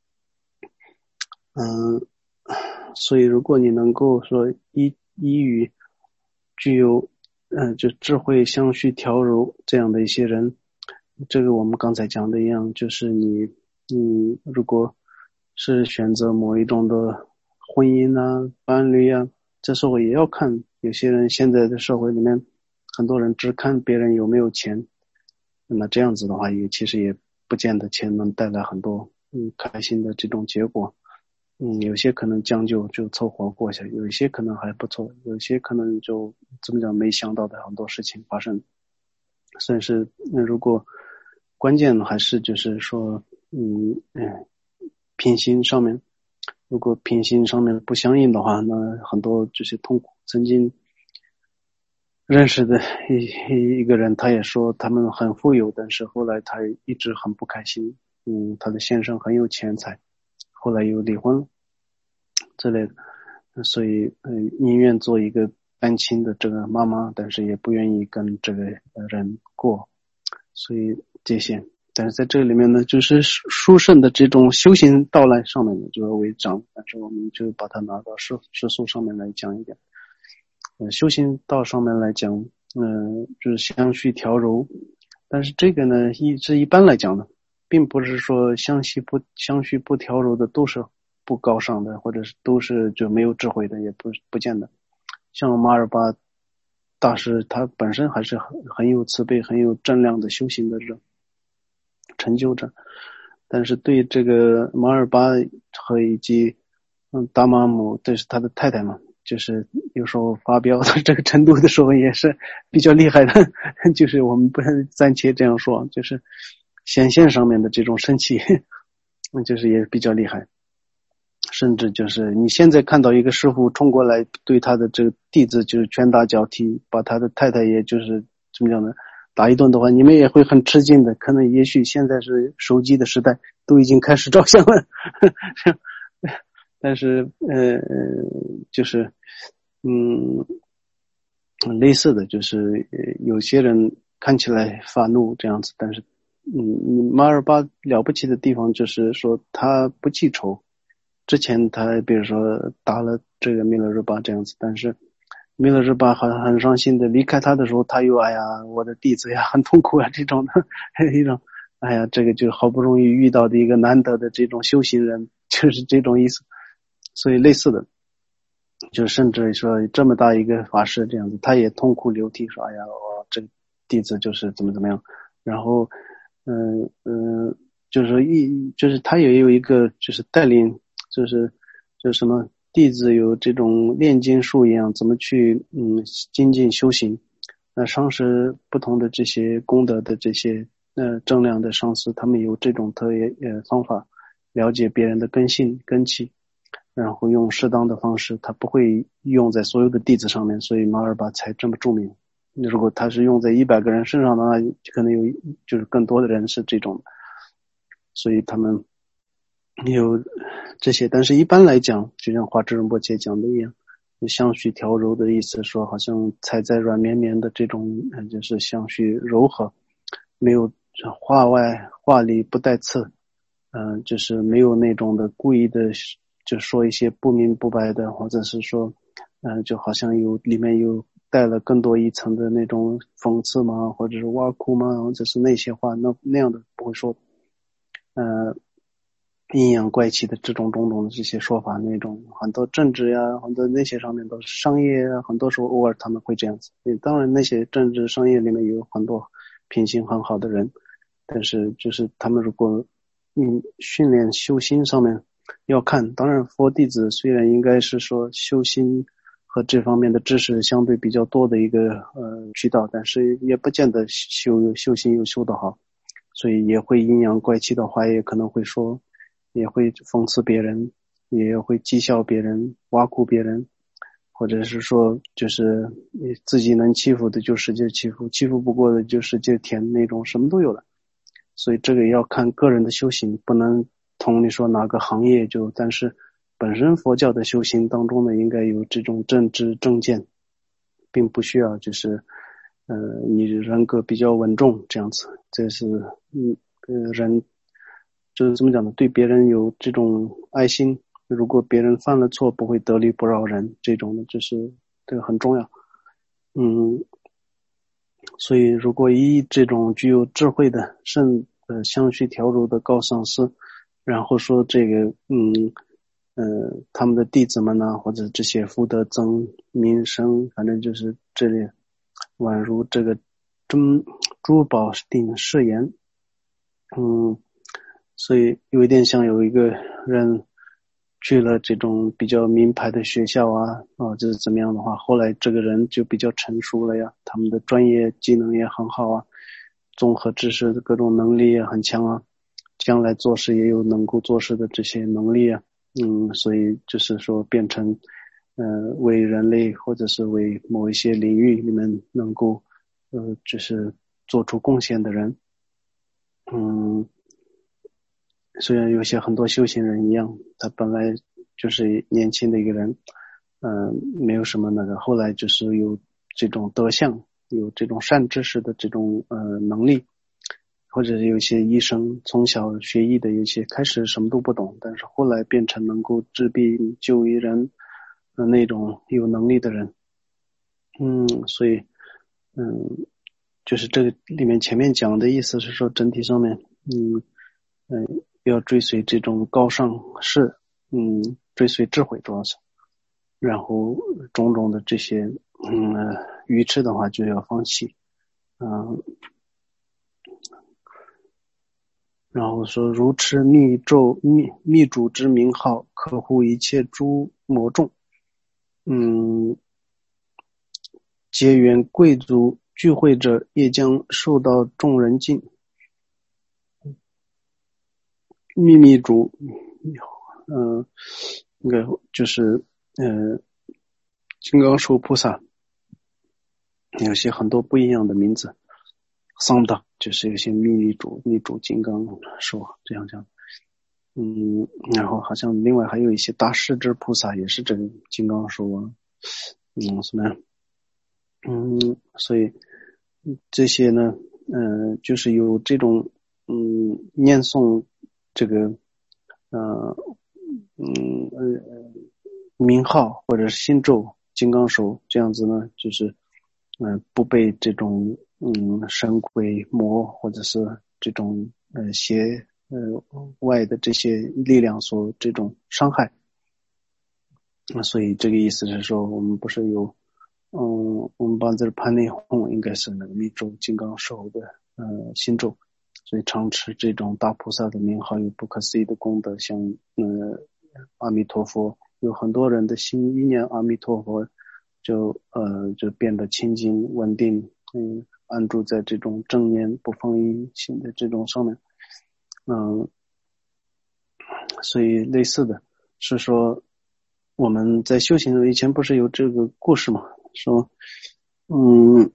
嗯，所以如果你能够说依依于具有嗯、呃、就智慧相续调柔这样的一些人，这个我们刚才讲的一样，就是你你如果是选择某一种的婚姻啊伴侣啊，这时候也要看，有些人现在的社会里面很多人只看别人有没有钱，那这样子的话也其实也不见得钱能带来很多嗯开心的这种结果。嗯，有些可能将就就凑合过下，有一些可能还不错，有些可能就怎么讲没想到的很多事情发生。所以是那如果关键还是就是说嗯嗯品行上面，如果品行上面不相应的话，那很多这些痛苦。曾经认识的一一个人，他也说他们很富有，但是后来他一直很不开心。嗯，他的先生很有钱财，后来又离婚了之类的，所以呃宁愿做一个单亲的这个妈妈，但是也不愿意跟这个人过，所以这些。但是在这里面呢，就是殊胜的这种修行道来上面的就要为章，但是我们就把它拿到世世俗上面来讲一点。呃，修行道上面来讲，嗯、呃，就是相续调柔，但是这个呢，一是一般来讲的，并不是说相续不相续不调柔的都是不高尚的，或者是都是就没有智慧的，也不不见得。像马尔巴大师，他本身还是很很有慈悲、很有正量的修行的人，成就者。但是对这个马尔巴和以及嗯达玛姆，这是他的太太嘛，就是有时候发飙到这个程度的时候也是比较厉害的，就是我们不能暂且这样说，就是显现上面的这种生气，就是也比较厉害。甚至就是你现在看到一个师傅冲过来对他的这个弟子就是拳打脚踢，把他的太太也就是怎么讲呢打一顿的话，你们也会很吃惊的，可能也许现在是手机的时代，都已经开始照相了但是呃就是嗯类似的就是有些人看起来发怒这样子，但是嗯马尔巴了不起的地方就是说他不记仇，之前他比如说打了这个米勒热巴这样子，但是弥勒日巴很很伤心的离开他的时候，他又哎呀我的弟子呀很痛苦啊，这种的一种哎呀这个就好不容易遇到的一个难得的这种修行人，就是这种意思。所以类似的就甚至说这么大一个法师这样子，他也痛哭流涕说哎呀我这弟子就是怎么怎么样，然后嗯嗯、呃、就是一就是他也有一个就是带领就是就是什么弟子有这种炼金术一样怎么去嗯精进修行。那上师不同的这些功德的这些呃正量的上师，他们有这种特别呃方法了解别人的根性根气，然后用适当的方式，他不会用在所有的弟子上面，所以马尔巴才这么著名。如果他是用在一百个人身上的话，可能有就是更多的人是这种，所以他们有这些。但是一般来讲，就像华智仁波切讲的一样，相续调柔的意思说，好像踩在软绵绵的这种，就是相续柔和，没有话外话里不带刺，嗯、呃，就是没有那种的故意的，就说一些不明不白的，或者是说，嗯、呃，就好像有里面有带了更多一层的那种讽刺嘛，或者是挖苦嘛，或者是那些话，那那样的不会说，呃。阴阳怪气的这种种种的这些说法，那种很多政治呀，很多那些上面都是商业啊，很多时候偶尔他们会这样子。当然那些政治商业里面有很多品行很好的人，但是就是他们如果嗯训练修心上面要看，当然佛弟子虽然应该是说修心和这方面的知识相对比较多的一个呃渠道，但是也不见得修修心又修得好，所以也会阴阳怪气的话也可能会说，也会讽刺别人，也会讥笑别人，挖苦别人，或者是说就是自己能欺负的就使劲欺负，欺负不过的就使劲舔，那种什么都有的。所以这个要看个人的修行，不能同你说哪个行业就，但是本身佛教的修行当中呢，应该有这种正知正见，并不需要就是呃你人格比较稳重这样子，这是嗯呃人就是怎么讲呢？对别人有这种爱心，如果别人犯了错，不会得理不饶人，这种的就是这个很重要。嗯，所以如果以这种具有智慧的圣呃相续调柔的高上师，然后说这个嗯呃他们的弟子们呢，或者这些福德增民生，反正就是这里宛如这个珠珠宝顶誓言，嗯，所以有一点像有一个人去了这种比较名牌的学校啊，啊，就是怎么样的话，后来这个人就比较成熟了呀，他们的专业技能也很好啊，综合知识的各种能力也很强啊，将来做事也有能够做事的这些能力啊，嗯，所以就是说变成，呃，为人类或者是为某一些领域里面能够，呃，就是做出贡献的人，嗯。虽然有些很多修行人一样，他本来就是年轻的一个人，嗯、呃，没有什么那个，后来就是有这种德相，有这种善知识的这种呃能力，或者是有些医生从小学医的，有些开始什么都不懂，但是后来变成能够治病救一人的那种有能力的人，嗯，所以嗯，就是这个里面前面讲的意思是说整体上面，嗯嗯。要追随这种高尚事，嗯，追随智慧主要是，然后种种的这些，嗯，愚痴的话就要放弃，嗯，然后说如持密咒密密主之名号，可护一切诸魔众，嗯，结缘贵族聚会者，也将受到众人敬。秘密主，嗯、呃，应该就是呃，金刚手菩萨，有些很多不一样的名字。桑达就是有些秘密主、密主、金刚手这样这样。嗯，然后好像另外还有一些大势至菩萨也是这个金刚手啊，嗯，什么呀？嗯，所以这些呢，呃，就是有这种嗯念诵这个呃嗯呃名号或者是心咒， 金刚手，这样子呢，就是嗯、呃、不被这种嗯神鬼魔或者是这种呃邪呃外的这些力量所这种伤害。所以这个意思是说，我们不是有嗯，我们把这个盘内哄应该是那个密咒金刚手的呃心咒，所以常持这种大菩萨的名号有不可思议的功德，像呃阿弥陀佛，有很多人的心一念阿弥陀佛，就呃就变得清净稳定，嗯，安住在这种正念不放逸心的这种上面，嗯，所以类似的是说，我们在修行的以前不是有这个故事嘛，说嗯。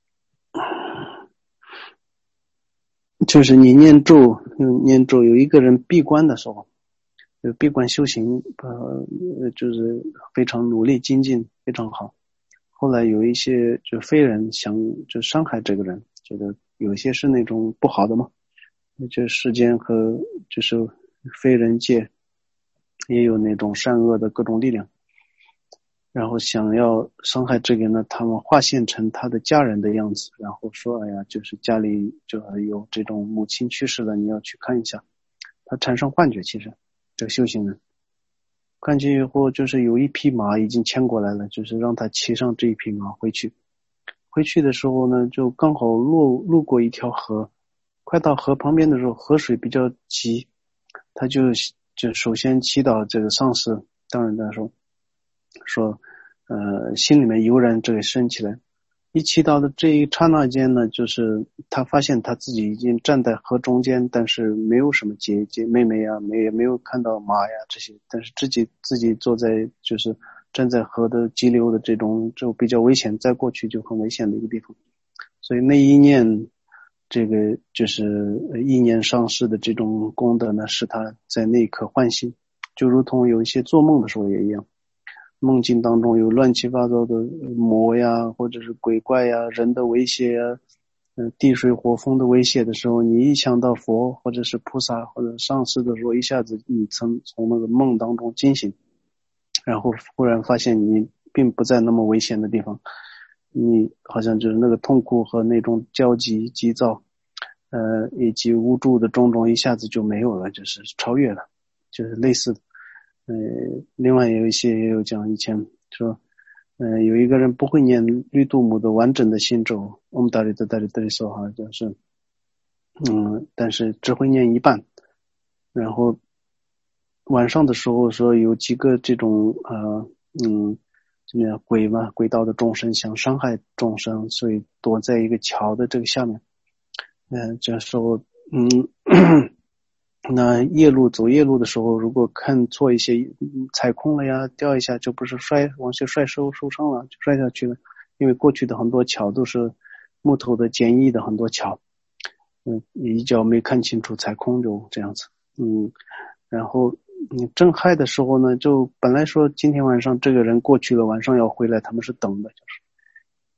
就是你念咒，念咒有一个人闭关的时候，就闭关修行，呃，就是非常努力精进，非常好。后来有一些就非人想就伤害这个人，觉得有些是那种不好的嘛，就世间和就是非人界也有那种善恶的各种力量。然后想要伤害这个呢，他们化现成他的家人的样子，然后说哎呀，就是家里就有这种母亲去世了，你要去看一下。他产生幻觉，其实这个修行人看见以后，就是有一匹马已经牵过来了，就是让他骑上这一匹马回去。回去的时候呢，就刚好路路过一条河，快到河旁边的时候，河水比较急，他就就首先祈祷这个上师，当然他说说呃心里面油然这个升起来。一祈祷的这一刹那间呢，就是他发现他自己已经站在河中间，但是没有什么姐姐妹妹啊，没也没有看到马呀这些，但是自己自己坐在就是站在河的急流的这种就比较危险，再过去就很危险的一个地方。所以那一念这个就是意念上师的这种功德呢，使他在那一刻唤醒，就如同有一些做梦的时候也一样。梦境当中有乱七八糟的魔呀，或者是鬼怪呀，人的威胁呀，呃，地水火风的威胁的时候，你一想到佛或者是菩萨或者上师的时候，一下子你曾从那个梦当中惊醒，然后忽然发现你并不在那么危险的地方，你好像就是那个痛苦和那种焦急急躁，呃，以及无助的种种一下子就没有了，就是超越了，就是类似的。呃，另外有一些也有讲以前说，呃，有一个人不会念绿度母的完整的心咒，我们大里的大里的说哈，就是，嗯，但是只会念一半，然后晚上的时候说有几个这种呃，嗯，怎么样鬼嘛，鬼道的众生想伤害众生，所以躲在一个桥的这个下面，嗯、呃，这时候，嗯。那夜路走夜路的时候，如果看错一些踩空了呀，掉一下就不是摔往下摔受受伤了，就摔下去了。因为过去的很多桥都是木头的简易的很多桥，嗯，一脚没看清楚踩空就这样子，嗯，然后你正嗨的时候呢，就本来说今天晚上这个人过去了，晚上要回来，他们是等的，就是，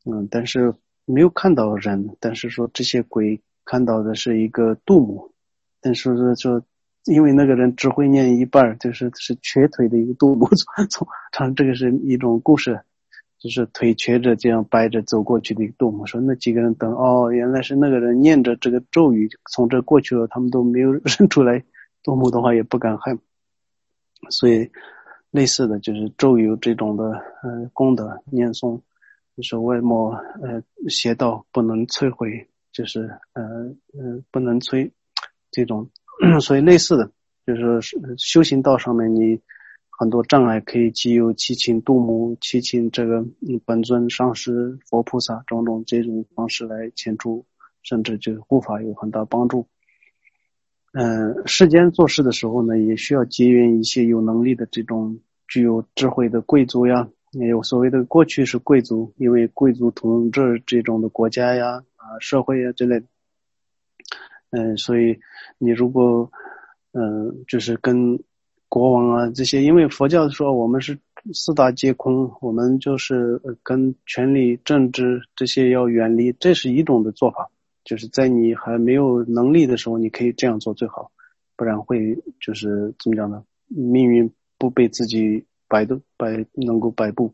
嗯，但是没有看到人，但是说这些鬼看到的是一个杜母。但是说，因为那个人只会念一半，就是是瘸腿的一个杜母，从从这个是一种故事，就是腿瘸着这样掰着走过去的一个杜母。说那几个人等，哦，原来是那个人念着这个咒语从这过去了，他们都没有认出来，杜母的话也不敢害。所以类似的就是咒语这种的呃功德念诵，就是为么呃邪道不能摧毁，就是呃呃不能摧。这种，所以类似的，就是说修行道上面，你很多障碍可以藉由祈请度母、祈请这个嗯本尊上师、佛菩萨种种这种方式来前出，甚至就是护法有很大帮助。嗯、呃，世间做事的时候呢，也需要结缘一些有能力的这种具有智慧的贵族呀，也有所谓的过去是贵族，因为贵族统治这种的国家呀、啊社会呀之类的。嗯，所以你如果嗯、呃，就是跟国王啊这些，因为佛教说我们是四大皆空，我们就是跟权力、政治这些要远离，这是一种的做法，就是在你还没有能力的时候，你可以这样做最好，不然会就是怎么讲呢？命运不被自己摆的摆能够摆布，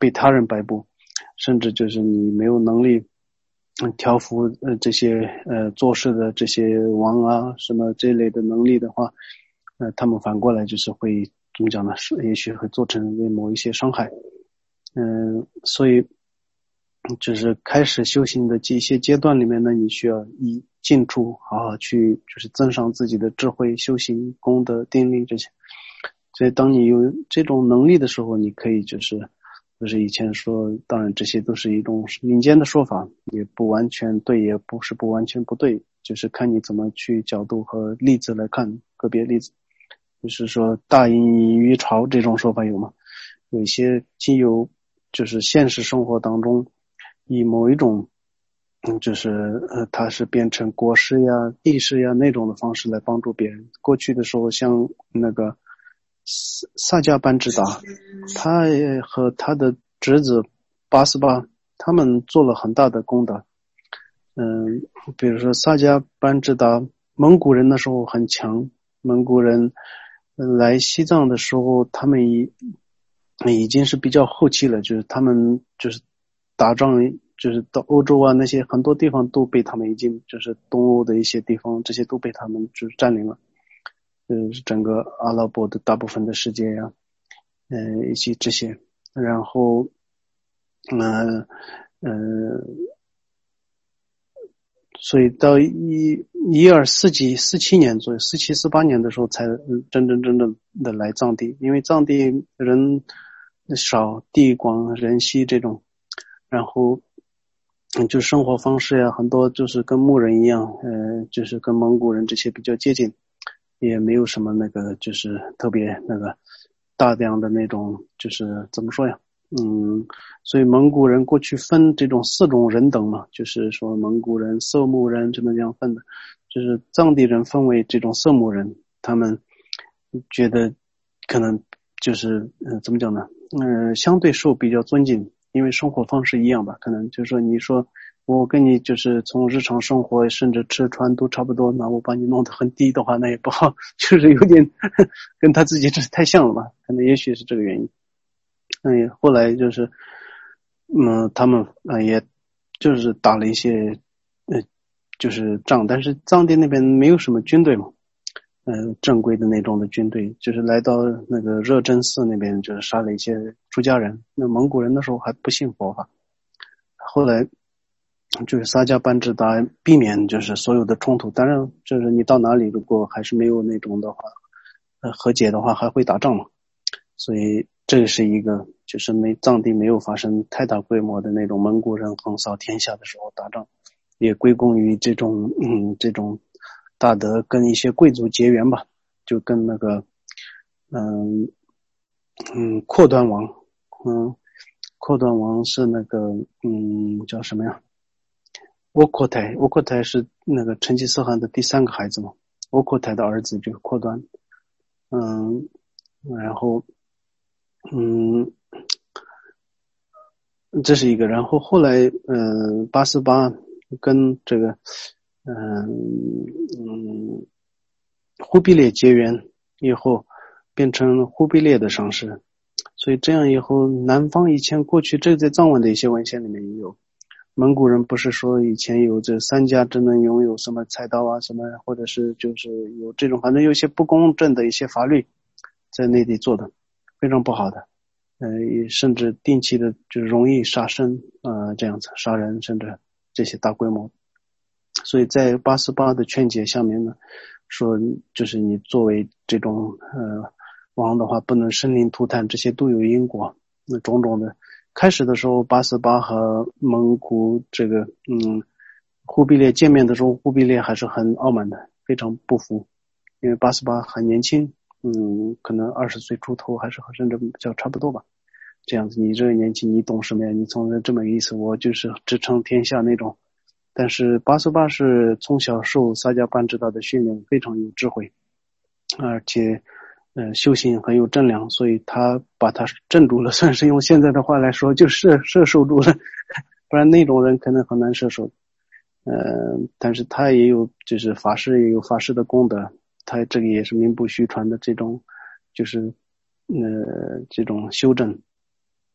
被他人摆布，甚至就是你没有能力嗯调服呃这些呃做事的这些王啊什么这类的能力的话，呃他们反过来就是会怎么讲呢？是也许会做成为某一些伤害。嗯、呃，所以就是开始修行的这些阶段里面呢，你需要以近处好好去就是增上自己的智慧、修行、功德、定力这些。所以当你有这种能力的时候，你可以就是就是以前说，当然这些都是一种民间的说法，也不完全对，也不是不完全不对，就是看你怎么去角度和例子来看个别例子。就是说大隐于朝这种说法有吗？有一些既有就是现实生活当中以某一种嗯，就是呃，它是变成国师呀、帝师呀那种的方式来帮助别人。过去的时候，像那个萨萨迦班智达，他和他的侄子八思巴，他们做了很大的功德。嗯，比如说萨迦班智达，蒙古人那时候很强，蒙古人来西藏的时候，他们已已经是比较后期了，就是他们就是打仗，就是到欧洲啊那些很多地方都被他们已经就是东欧的一些地方，这些都被他们就是占领了，呃，整个阿拉伯的大部分的世界呀、啊，呃，以及这些，然后，呃，呃。所以到一一二四几四七年左右，四七四八年的时候才真真正正的来藏地，因为藏地人少，地广人稀这种，然后就生活方式呀，很多就是跟牧人一样，呃，就是跟蒙古人这些比较接近，也没有什么那个就是特别那个大量的那种，就是怎么说呀？嗯，所以蒙古人过去分这种四种人等嘛，就是说蒙古人、色目人这么这样分的，就是藏地人分为这种色目人，他们觉得可能就是呃怎么讲呢？嗯、呃，相对受比较尊敬，因为生活方式一样吧，可能就是说你说我跟你就是从日常生活甚至吃穿都差不多，那我把你弄得很低的话，那也不好，就是有点跟他自己这太像了吧？可能也许是这个原因。嗯，后来就是，嗯，他们呃也就是打了一些呃就是仗，但是藏地那边没有什么军队嘛，呃正规的那种的军队，就是来到那个热真寺那边，就是杀了一些出家人。那蒙古人那时候还不信佛法，后来就是撒迦班智达避免就是所有的冲突，当然就是你到哪里如果还是没有那种的话，呃和解的话还会打仗嘛。所以这是一个就是没藏地没有发生太大规模的那种蒙古人横扫天下的时候打仗，也归功于这种嗯这种大德跟一些贵族结缘吧，就跟那个嗯嗯阔端王，嗯阔端王是那个嗯叫什么呀？窝阔台，窝阔台是那个成吉思汗的第三个孩子嘛，窝阔台的儿子就是阔端，嗯，然后嗯。这是一个，然后后来，嗯、呃，八四八跟这个，嗯、呃、嗯，忽必烈结缘以后，变成忽必烈的上师，所以这样以后，南方以前过去这在藏文的一些文献里面也有，蒙古人不是说以前有这三家只能拥有什么菜刀啊什么，或者是就是有这种反正有些不公正的一些法律，在内地做的非常不好的。呃，甚至定期的就容易杀生啊、呃，这样子杀人，甚至这些大规模。所以在八四八的劝解下面呢，说就是你作为这种呃王的话，不能生灵涂炭，这些都有因果。那种种的，开始的时候，八四八和蒙古这个嗯忽必烈见面的时候，忽必烈还是很傲慢的，非常不服，因为八四八很年轻。嗯，可能二十岁出头，还是和甚至比较差不多吧。这样子，你这个年纪，你懂什么呀？你从这么意思，我就是支撑天下那种。但是八思巴是从小受撒迦班智达的训练，非常有智慧，而且，呃，修行很有正量，所以他把他镇住了，算是用现在的话来说，就射射手住了。不然那种人可能很难射手。呃，但是他也有就是法师也有法师的功德，他这个也是名不虚传的这种，就是呃这种修正。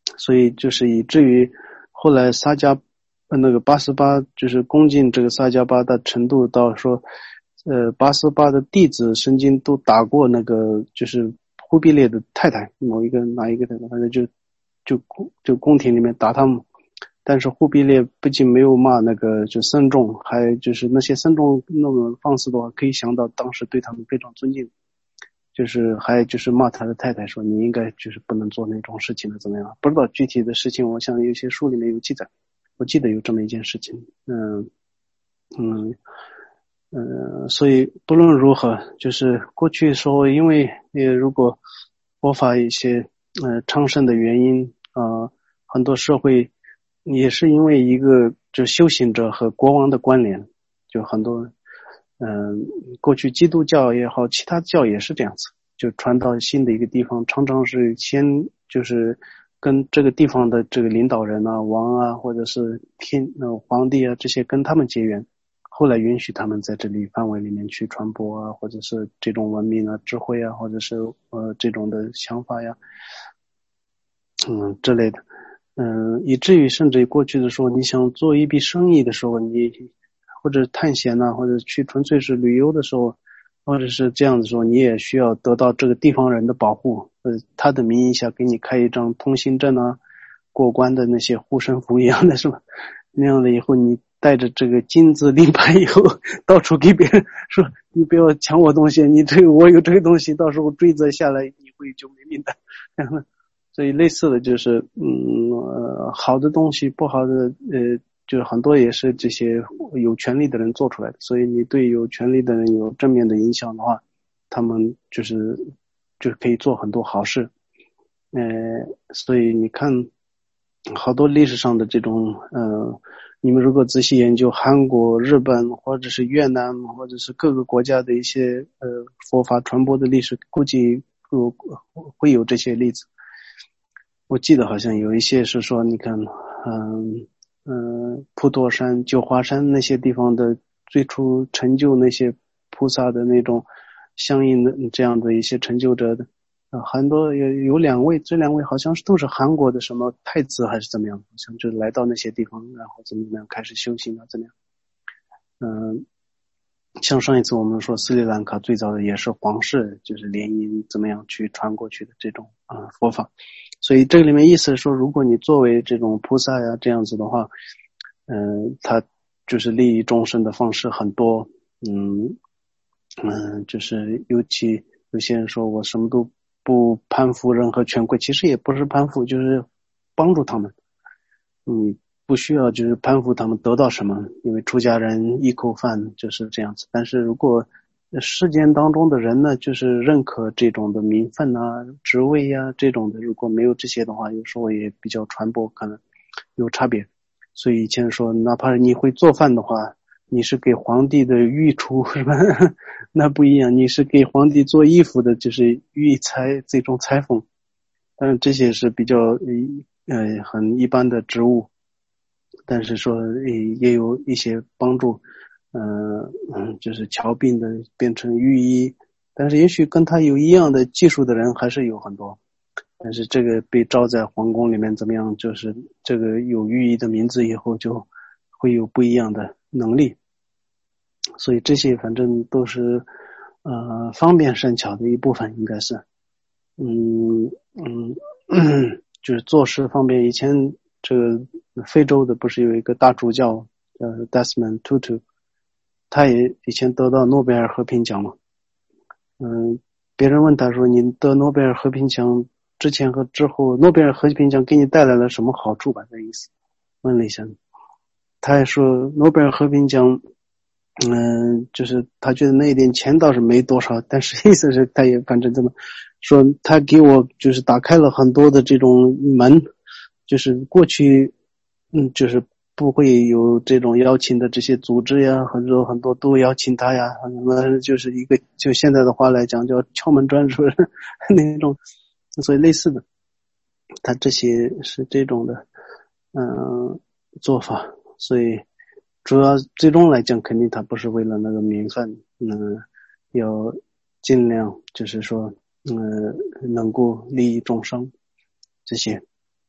所以就是以至于后来萨迦那个八十八就是恭敬这个萨迦巴的程度到说，呃，八十八的弟子曾经都打过那个就是忽必烈的太太，某一个哪一个太太，反正就就就宫廷里面打他们。但是忽必烈不仅没有骂那个就僧众，还就是那些僧众那种方式的话，可以想到当时对他们非常尊敬。就是还就是骂他的太太说你应该就是不能做那种事情的怎么样，不知道具体的事情，我想有些书里面有记载，我记得有这么一件事情。嗯嗯嗯，所以不论如何，就是过去时候因为呃如果佛法一些呃昌盛的原因啊、呃，很多社会也是因为一个就修行者和国王的关联，就很多嗯、呃，过去基督教也好，其他教也是这样子，就传到新的一个地方，常常是先就是跟这个地方的这个领导人啊、王啊，或者是天呃皇帝啊这些跟他们结缘，后来允许他们在这里范围里面去传播啊，或者是这种文明啊、智慧啊，或者是呃这种的想法呀，嗯之类的。嗯，以至于甚至于过去的时候，你想做一笔生意的时候，你或者探险呐、啊，或者去纯粹是旅游的时候，或者是这样子说，你也需要得到这个地方人的保护，呃，他的名义下给你开一张通行证啊，过关的那些护身符一样的是吧？那样的以后，你带着这个金字令牌以后，到处给别人说，你不要抢我东西，你这个我有这个东西，到时候追责下来，你会就没命的。所以类似的就是，嗯，呃，好的东西，不好的，呃，就是很多也是这些有权利的人做出来的。所以你对有权利的人有正面的影响的话，他们就是就是可以做很多好事。呃，所以你看，好多历史上的这种，呃，你们如果仔细研究韩国、日本或者是越南或者是各个国家的一些呃佛法传播的历史，估计有会有这些例子。我记得好像有一些是说，你看，嗯嗯，普陀山、九华山那些地方的最初成就那些菩萨的那种相应的这样的一些成就者的，呃、很多有有两位，这两位好像是都是韩国的什么太子还是怎么样，好像就来到那些地方，然后怎么怎么样开始修行啊，怎么样？嗯，像上一次我们说斯里兰卡最早的也是皇室就是联姻怎么样去传过去的这种啊、呃、佛法，所以这个里面意思是说，如果你作为这种菩萨呀这样子的话，嗯、呃，他就是利益众生的方式很多，嗯嗯、呃，就是尤其有些人说我什么都不攀附任何权贵，其实也不是攀附，就是帮助他们。你不需要就是攀附他们得到什么，因为出家人一口饭就是这样子。但是如果世间当中的人呢，就是认可这种的名分啊、职位呀、啊、这种的，如果没有这些的话，有时候也比较传播可能有差别。所以以前说，哪怕你会做饭的话，你是给皇帝的御厨是吧？那不一样，你是给皇帝做衣服的，就是御裁这种裁缝。嗯，这些是比较呃很一般的职务，但是说也也有一些帮助，嗯、呃、嗯，就是侨兵的变成御医，但是也许跟他有一样的技术的人还是有很多，但是这个被招在皇宫里面怎么样，就是这个有御医的名字以后就会有不一样的能力，所以这些反正都是呃方便善巧的一部分，应该是。嗯嗯，就是做事方面，以前这个非洲的不是有一个大主教，呃 Desmond Tutu，他也以前得到诺贝尔和平奖嘛。嗯，别人问他说：“你得诺贝尔和平奖之前和之后，诺贝尔和平奖给你带来了什么好处吧？”这意思问了一下，他还说诺贝尔和平奖。嗯，就是他觉得那一点钱倒是没多少，但是意思是他也反正这么说，他给我就是打开了很多的这种门，就是过去嗯就是不会有这种邀请的这些组织呀，很多很多都邀请他呀，什么就是一个就现在的话来讲叫敲门砖，是不是那种？所以类似的，他这些是这种的嗯做法，所以。主要最终来讲，肯定他不是为了那个名分，嗯，要尽量就是说，嗯，能够利益众生这些。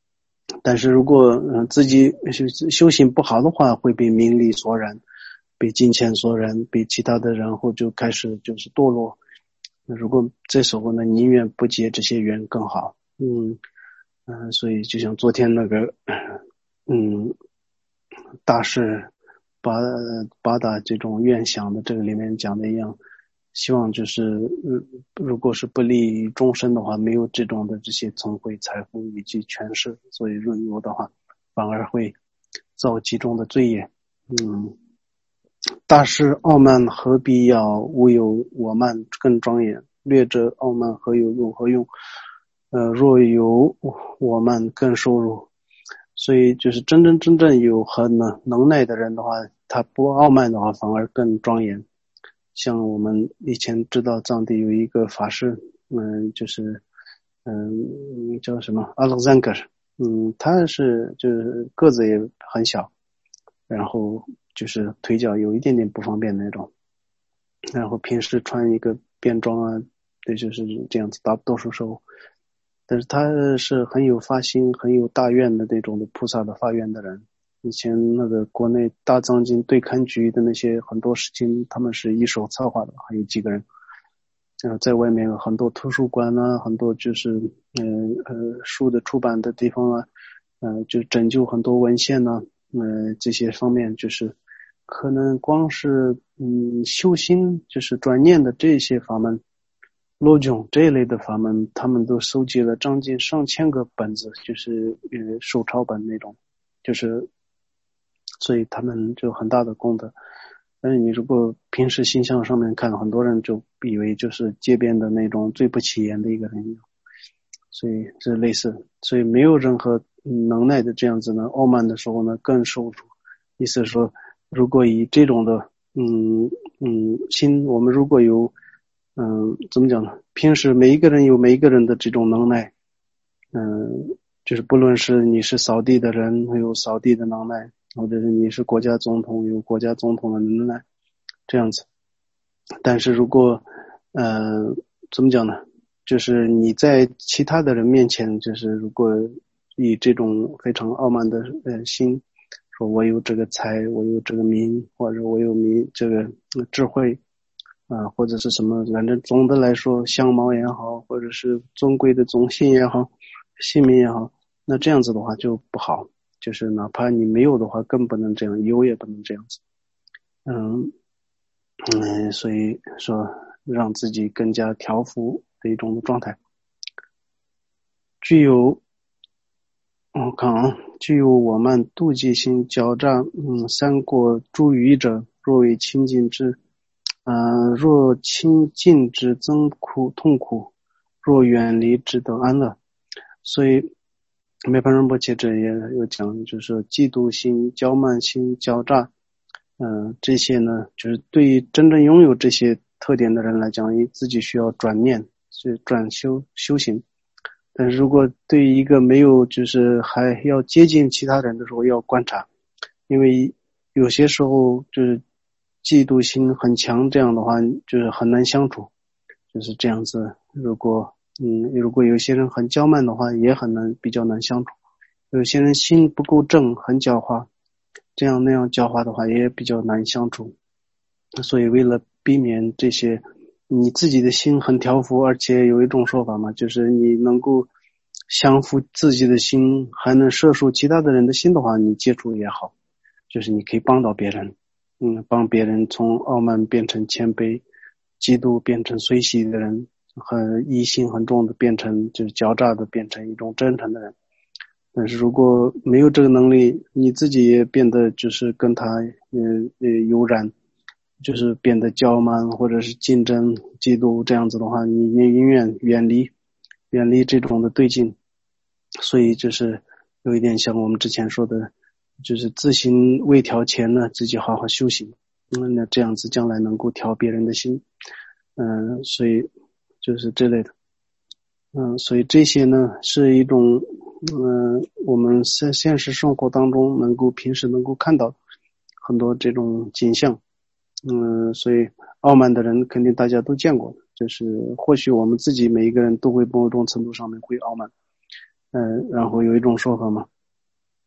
但是如果呃自己修修行不好的话，会被名利所染，被金钱所染，被其他的然后就开始就是堕落。那如果这时候呢，宁愿不结这些缘更好。嗯嗯、呃，所以就像昨天那个嗯大师八八大这种愿想的这个里面讲的一样，希望就是嗯，如果是不利于众生的话，没有这种的这些聪慧财富以及权势，所以润有的话，反而会造极重的罪业。嗯，大师傲慢何必要？无有我慢更庄严。略者傲慢何有有何用？呃，若有我慢更受辱。所以就是真真正正有很能能耐的人的话，他不傲慢的话，反而更庄严。像我们以前知道藏地有一个法师，嗯，就是嗯叫什么 Alexander， 嗯，他是就是个子也很小，然后就是腿脚有一点点不方便那种，然后平时穿一个便装啊，对，就是这样子大多数时候。但是他是很有发心、很有大愿的那种的菩萨的发愿的人。以前那个国内大藏经对勘局的那些很多事情，他们是一手策划的，还有几个人。呃，在外面很多图书馆啊，很多就是嗯 呃, 呃书的出版的地方啊，呃，就拯救很多文献呢、啊，呃，这些方面就是可能光是嗯修心，就是转念的这些法门。罗炯这一类的法门，他们都收集了将近上千个本子，就是呃手抄本那种，就是所以他们就很大的功德。但是你如果平时形象上面看，很多人就以为就是街边的那种最不起眼的一个人一样，所以这类似，所以没有任何能耐的这样子呢，傲慢的时候呢更受辱。意思是说，如果以这种的嗯嗯心，我们如果有嗯，怎么讲呢？平时每一个人有每一个人的这种能耐，嗯，就是不论是你是扫地的人，会有扫地的能耐，或者是你是国家总统，有国家总统的能耐，这样子。但是如果，呃，怎么讲呢？就是你在其他的人面前，就是如果以这种非常傲慢的呃心，说我有这个财，我有这个名，或者我有名这个智慧。啊，或者是什么，反正总的来说，相貌也好，或者是尊贵的宗姓也好，姓名也好，那这样子的话就不好。就是哪怕你没有的话，更不能这样，有也不能这样子。嗯嗯，所以说让自己更加调伏的一种状态。具有，我看啊，具有我慢妒忌心、狡诈，嗯，三过诸余者，若为清净之。呃，若亲近之增苦痛苦，若远离之得安乐。所以梅盘仁波切这也有讲，就是嫉妒心、骄慢心、狡诈，嗯、呃，这些呢，就是对于真正拥有这些特点的人来讲，自己需要转念，去转修修行。但是如果对于一个没有，就是还要接近其他人的时候，要观察，因为有些时候就是嫉妒心很强，这样的话就是很难相处，就是这样子。如果嗯，如果有些人很骄慢的话，也很难比较难相处。有些人心不够正，很狡猾，这样那样狡猾的话，也比较难相处。所以为了避免这些，你自己的心很调伏，而且有一种说法嘛，就是你能够降服自己的心，还能摄受其他的人的心的话，你接触也好，就是你可以帮到别人。嗯，帮别人从傲慢变成谦卑，嫉妒变成随喜的人，很疑心很重的变成就是狡诈的变成一种真诚的人。但是如果没有这个能力，你自己也变得就是跟他呃呃有染，就是变得骄慢或者是竞争嫉妒这样子的话，你也永远远离远离这种的对境。所以就是有一点像我们之前说的，就是自行未调前呢，自己好好修行，嗯，那这样子将来能够调别人的心，嗯，所以就是这类的，嗯，所以这些呢是一种，嗯，我们现现实生活当中能够平时能够看到很多这种景象，嗯，所以傲慢的人肯定大家都见过，就是或许我们自己每一个人都会某种程度上面会傲慢。嗯，然后有一种说法嘛，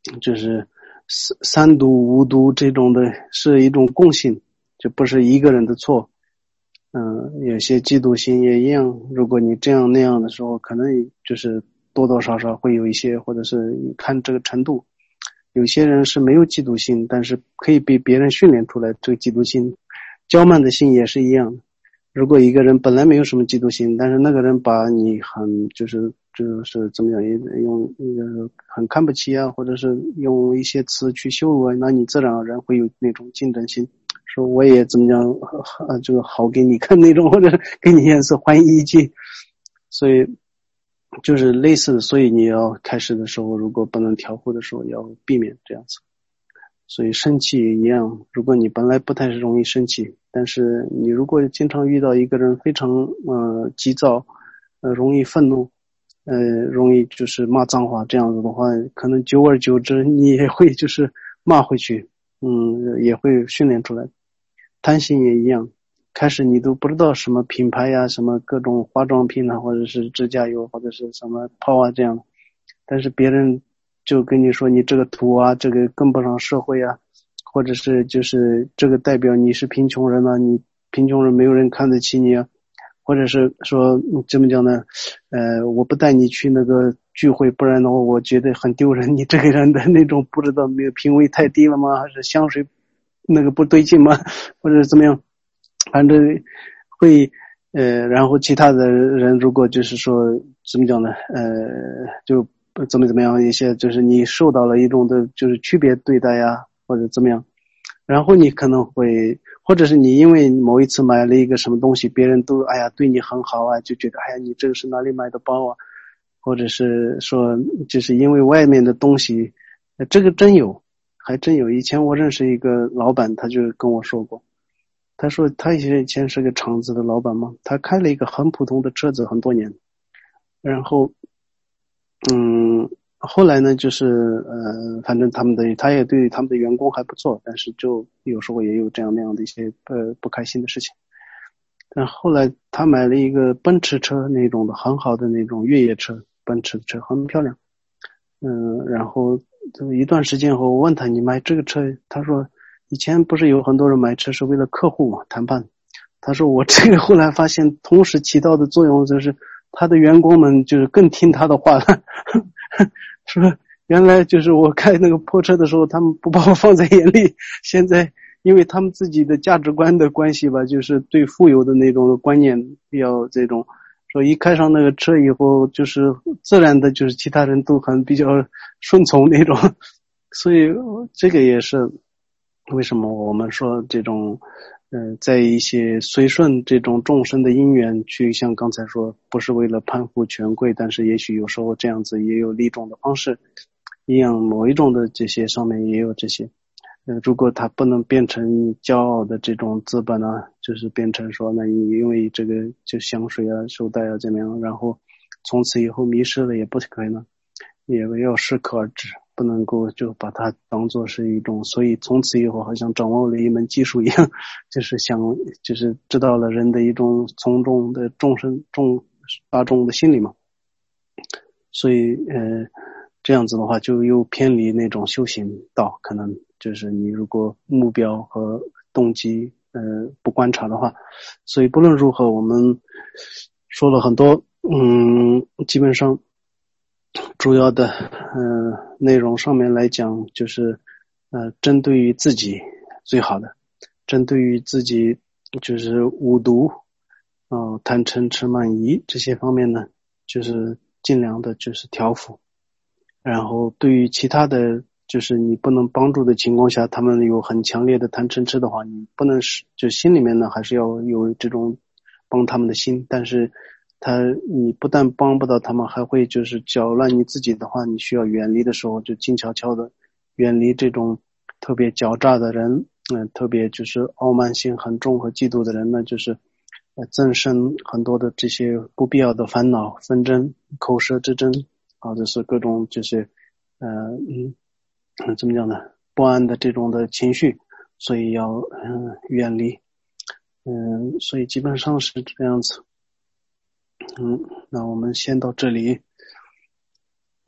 就是三三毒无毒这种的是一种共性，就不是一个人的错。嗯，有些嫉妒心也一样，如果你这样那样的时候，可能就是多多少少会有一些，或者是看这个程度。有些人是没有嫉妒心，但是可以被别人训练出来这个嫉妒心。骄慢的心也是一样的，如果一个人本来没有什么嫉妒心，但是那个人把你很就是就是怎么样用呃很看不起啊，或者是用一些词去羞辱啊，那你自然而然会有那种竞争心，说我也怎么样呃这个好给你看那种，或者给你颜色还一记。所以就是类似的，所以你要开始的时候，如果不能调和的时候，要避免这样子。所以生气也一样，如果你本来不太容易生气，但是你如果经常遇到一个人非常呃急躁，呃容易愤怒，呃容易就是骂脏话，这样子的话，可能久而久之你也会就是骂回去，嗯，也会训练出来。贪心也一样，开始你都不知道什么品牌呀，什么各种化妆品啊，或者是指甲油，或者是什么泡啊这样，但是别人就跟你说你这个土啊，这个跟不上社会啊，或者是就是这个代表你是贫穷人啊，你贫穷人没有人看得起你啊，或者是说怎么讲呢？呃，我不带你去那个聚会，不然的话我觉得很丢人。你这个人的那种不知道没有品味太低了吗？还是香水那个不对劲吗？或者怎么样？反正会呃，然后其他的人如果就是说怎么讲呢？呃，就怎么怎么样一些，就是你受到了一种的就是区别对待呀，或者怎么样，然后你可能会，或者是你因为某一次买了一个什么东西，别人都哎呀对你很好啊，就觉得哎呀你这个是哪里买的包啊，或者是说就是因为外面的东西，呃这个真有，还真有。以前我认识一个老板，他就跟我说过，他说他以前是个厂子的老板嘛，他开了一个很普通的车子很多年，然后嗯，后来呢，就是呃，反正他们的他也对他们的员工还不错，但是就有时候也有这样那样的一些呃不开心的事情。但后来他买了一个奔驰车那种的很好的那种越野车，奔驰的车很漂亮。嗯，然后一段时间后，我问他你买这个车，他说以前不是有很多人买车是为了客户嘛，谈判。他说我这个后来发现，同时起到的作用就是他的员工们就是更听他的话了。说原来就是我开那个破车的时候，他们不把我放在眼里，现在因为他们自己的价值观的关系吧，就是对富有的那种观念比较这种，说一开上那个车以后，就是自然的就是其他人都很比较顺从那种，所以这个也是为什么我们说这种呃，在一些随顺这种众生的因缘去，像刚才说，不是为了攀附权贵，但是也许有时候这样子也有利众的方式，一样某一种的这些上面也有这些。呃，如果它不能变成骄傲的这种资本呢，就是变成说，那你因为这个就香水啊、手袋啊怎么样，然后从此以后迷失了也不可能，也要适可而止。不能够就把它当作是一种，所以从此以后好像掌握了一门技术一样，就是想就是知道了人的一种从众的众生众大众的心理嘛，所以呃这样子的话就又偏离那种修行道，可能就是你如果目标和动机呃不观察的话，所以不论如何我们说了很多，嗯，基本上主要的嗯、呃、内容上面来讲，就是呃针对于自己最好的，针对于自己就是五毒，呃贪嗔痴慢疑这些方面呢，就是尽量的就是调伏。然后对于其他的就是你不能帮助的情况下，他们有很强烈的贪嗔痴的话，你不能是就心里面呢还是要有这种帮他们的心，但是他你不但帮不到他们，还会就是搅乱你自己的话，你需要远离的时候就静悄悄的远离这种特别狡诈的人，嗯、呃，特别就是傲慢性很重和嫉妒的人呢，就是呃增生很多的这些不必要的烦恼、纷争、口舌之争啊，就是各种就是呃嗯怎么讲呢，不安的这种的情绪，所以要嗯、呃、远离，嗯，所以基本上是这样子。嗯，那我们先到这里。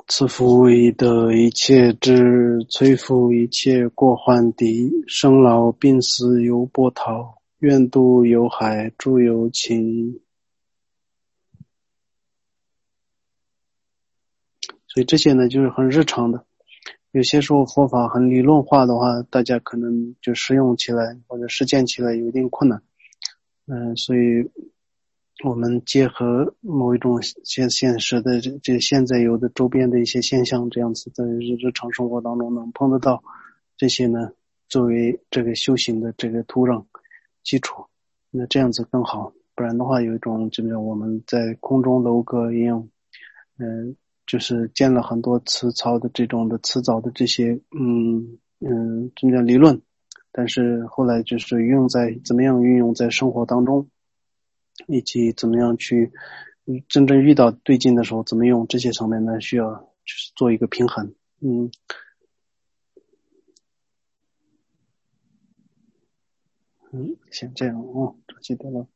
此夫唯得一切智，摧伏一切过患敌，生老病死犹波涛，愿度有海，诸有情。所以这些呢就是很日常的，有些时候佛法很理论化的话，大家可能就实用起来或者实践起来有一定困难。嗯、呃，所以我们结合某一种现现实的这这现在有的周边的一些现象，这样子在日日常生活当中能碰得到这些呢，作为这个修行的这个土壤基础，那这样子更好。不然的话，有一种就是我们在空中楼阁一样，嗯、呃，就是建了很多词藻的这种的词藻的这些嗯嗯，这叫理论，但是后来就是运用在怎么样运用在生活当中。以及怎么样去真正遇到对境的时候怎么用，这些上面呢需要就是做一个平衡。嗯嗯，行，这样哦，记得了。